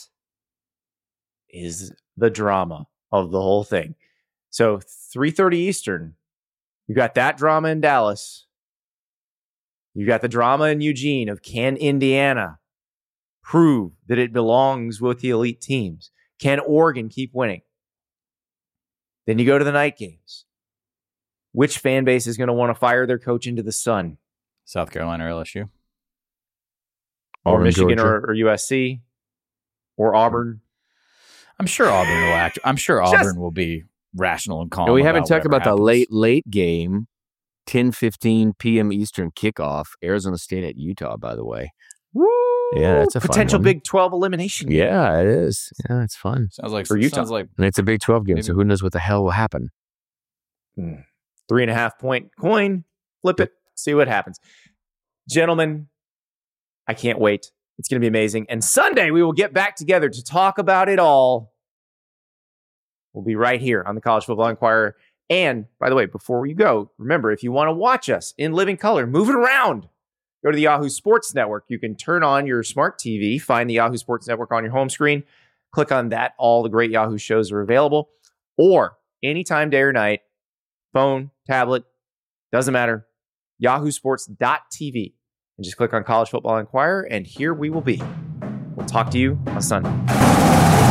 is the drama of the whole thing. So three thirty Eastern, you got that drama in Dallas. You got the drama in Eugene of can Indiana prove that it belongs with the elite teams? Can Oregon keep winning? Then you go to the night games. Which fan base is going to want to fire their coach into the sun? South Carolina or L S U. Or Auburn, Michigan Georgia. or, or U S C? Or Auburn? I'm sure Auburn will act. I'm sure Just- Auburn will be rational and calm. And we haven't talked whatever about the happens. late, late game, ten fifteen p.m. Eastern kickoff, Arizona State at Utah, by the way. Woo! Yeah, that's a fun potential one. Big twelve elimination. game. Yeah, it is. Yeah, it's fun. Sounds like For Utah. Sounds like And it's a Big twelve game, Maybe- so who knows what the hell will happen. Three and a half point coin. Flip it. See what happens. Gentlemen, I can't wait. It's going to be amazing. And Sunday, we will get back together to talk about it all. We'll be right here on the College Football Inquirer. And by the way, before you go, remember, if you want to watch us in living color, move it around. Go to the Yahoo Sports Network. You can turn on your smart T V, find the Yahoo Sports Network on your home screen, click on that. All the great Yahoo shows are available. Or anytime, day or night, phone, tablet, doesn't matter, yahoo sports dot t v. And just click on College Football Inquirer, and here we will be. We'll talk to you on Sunday.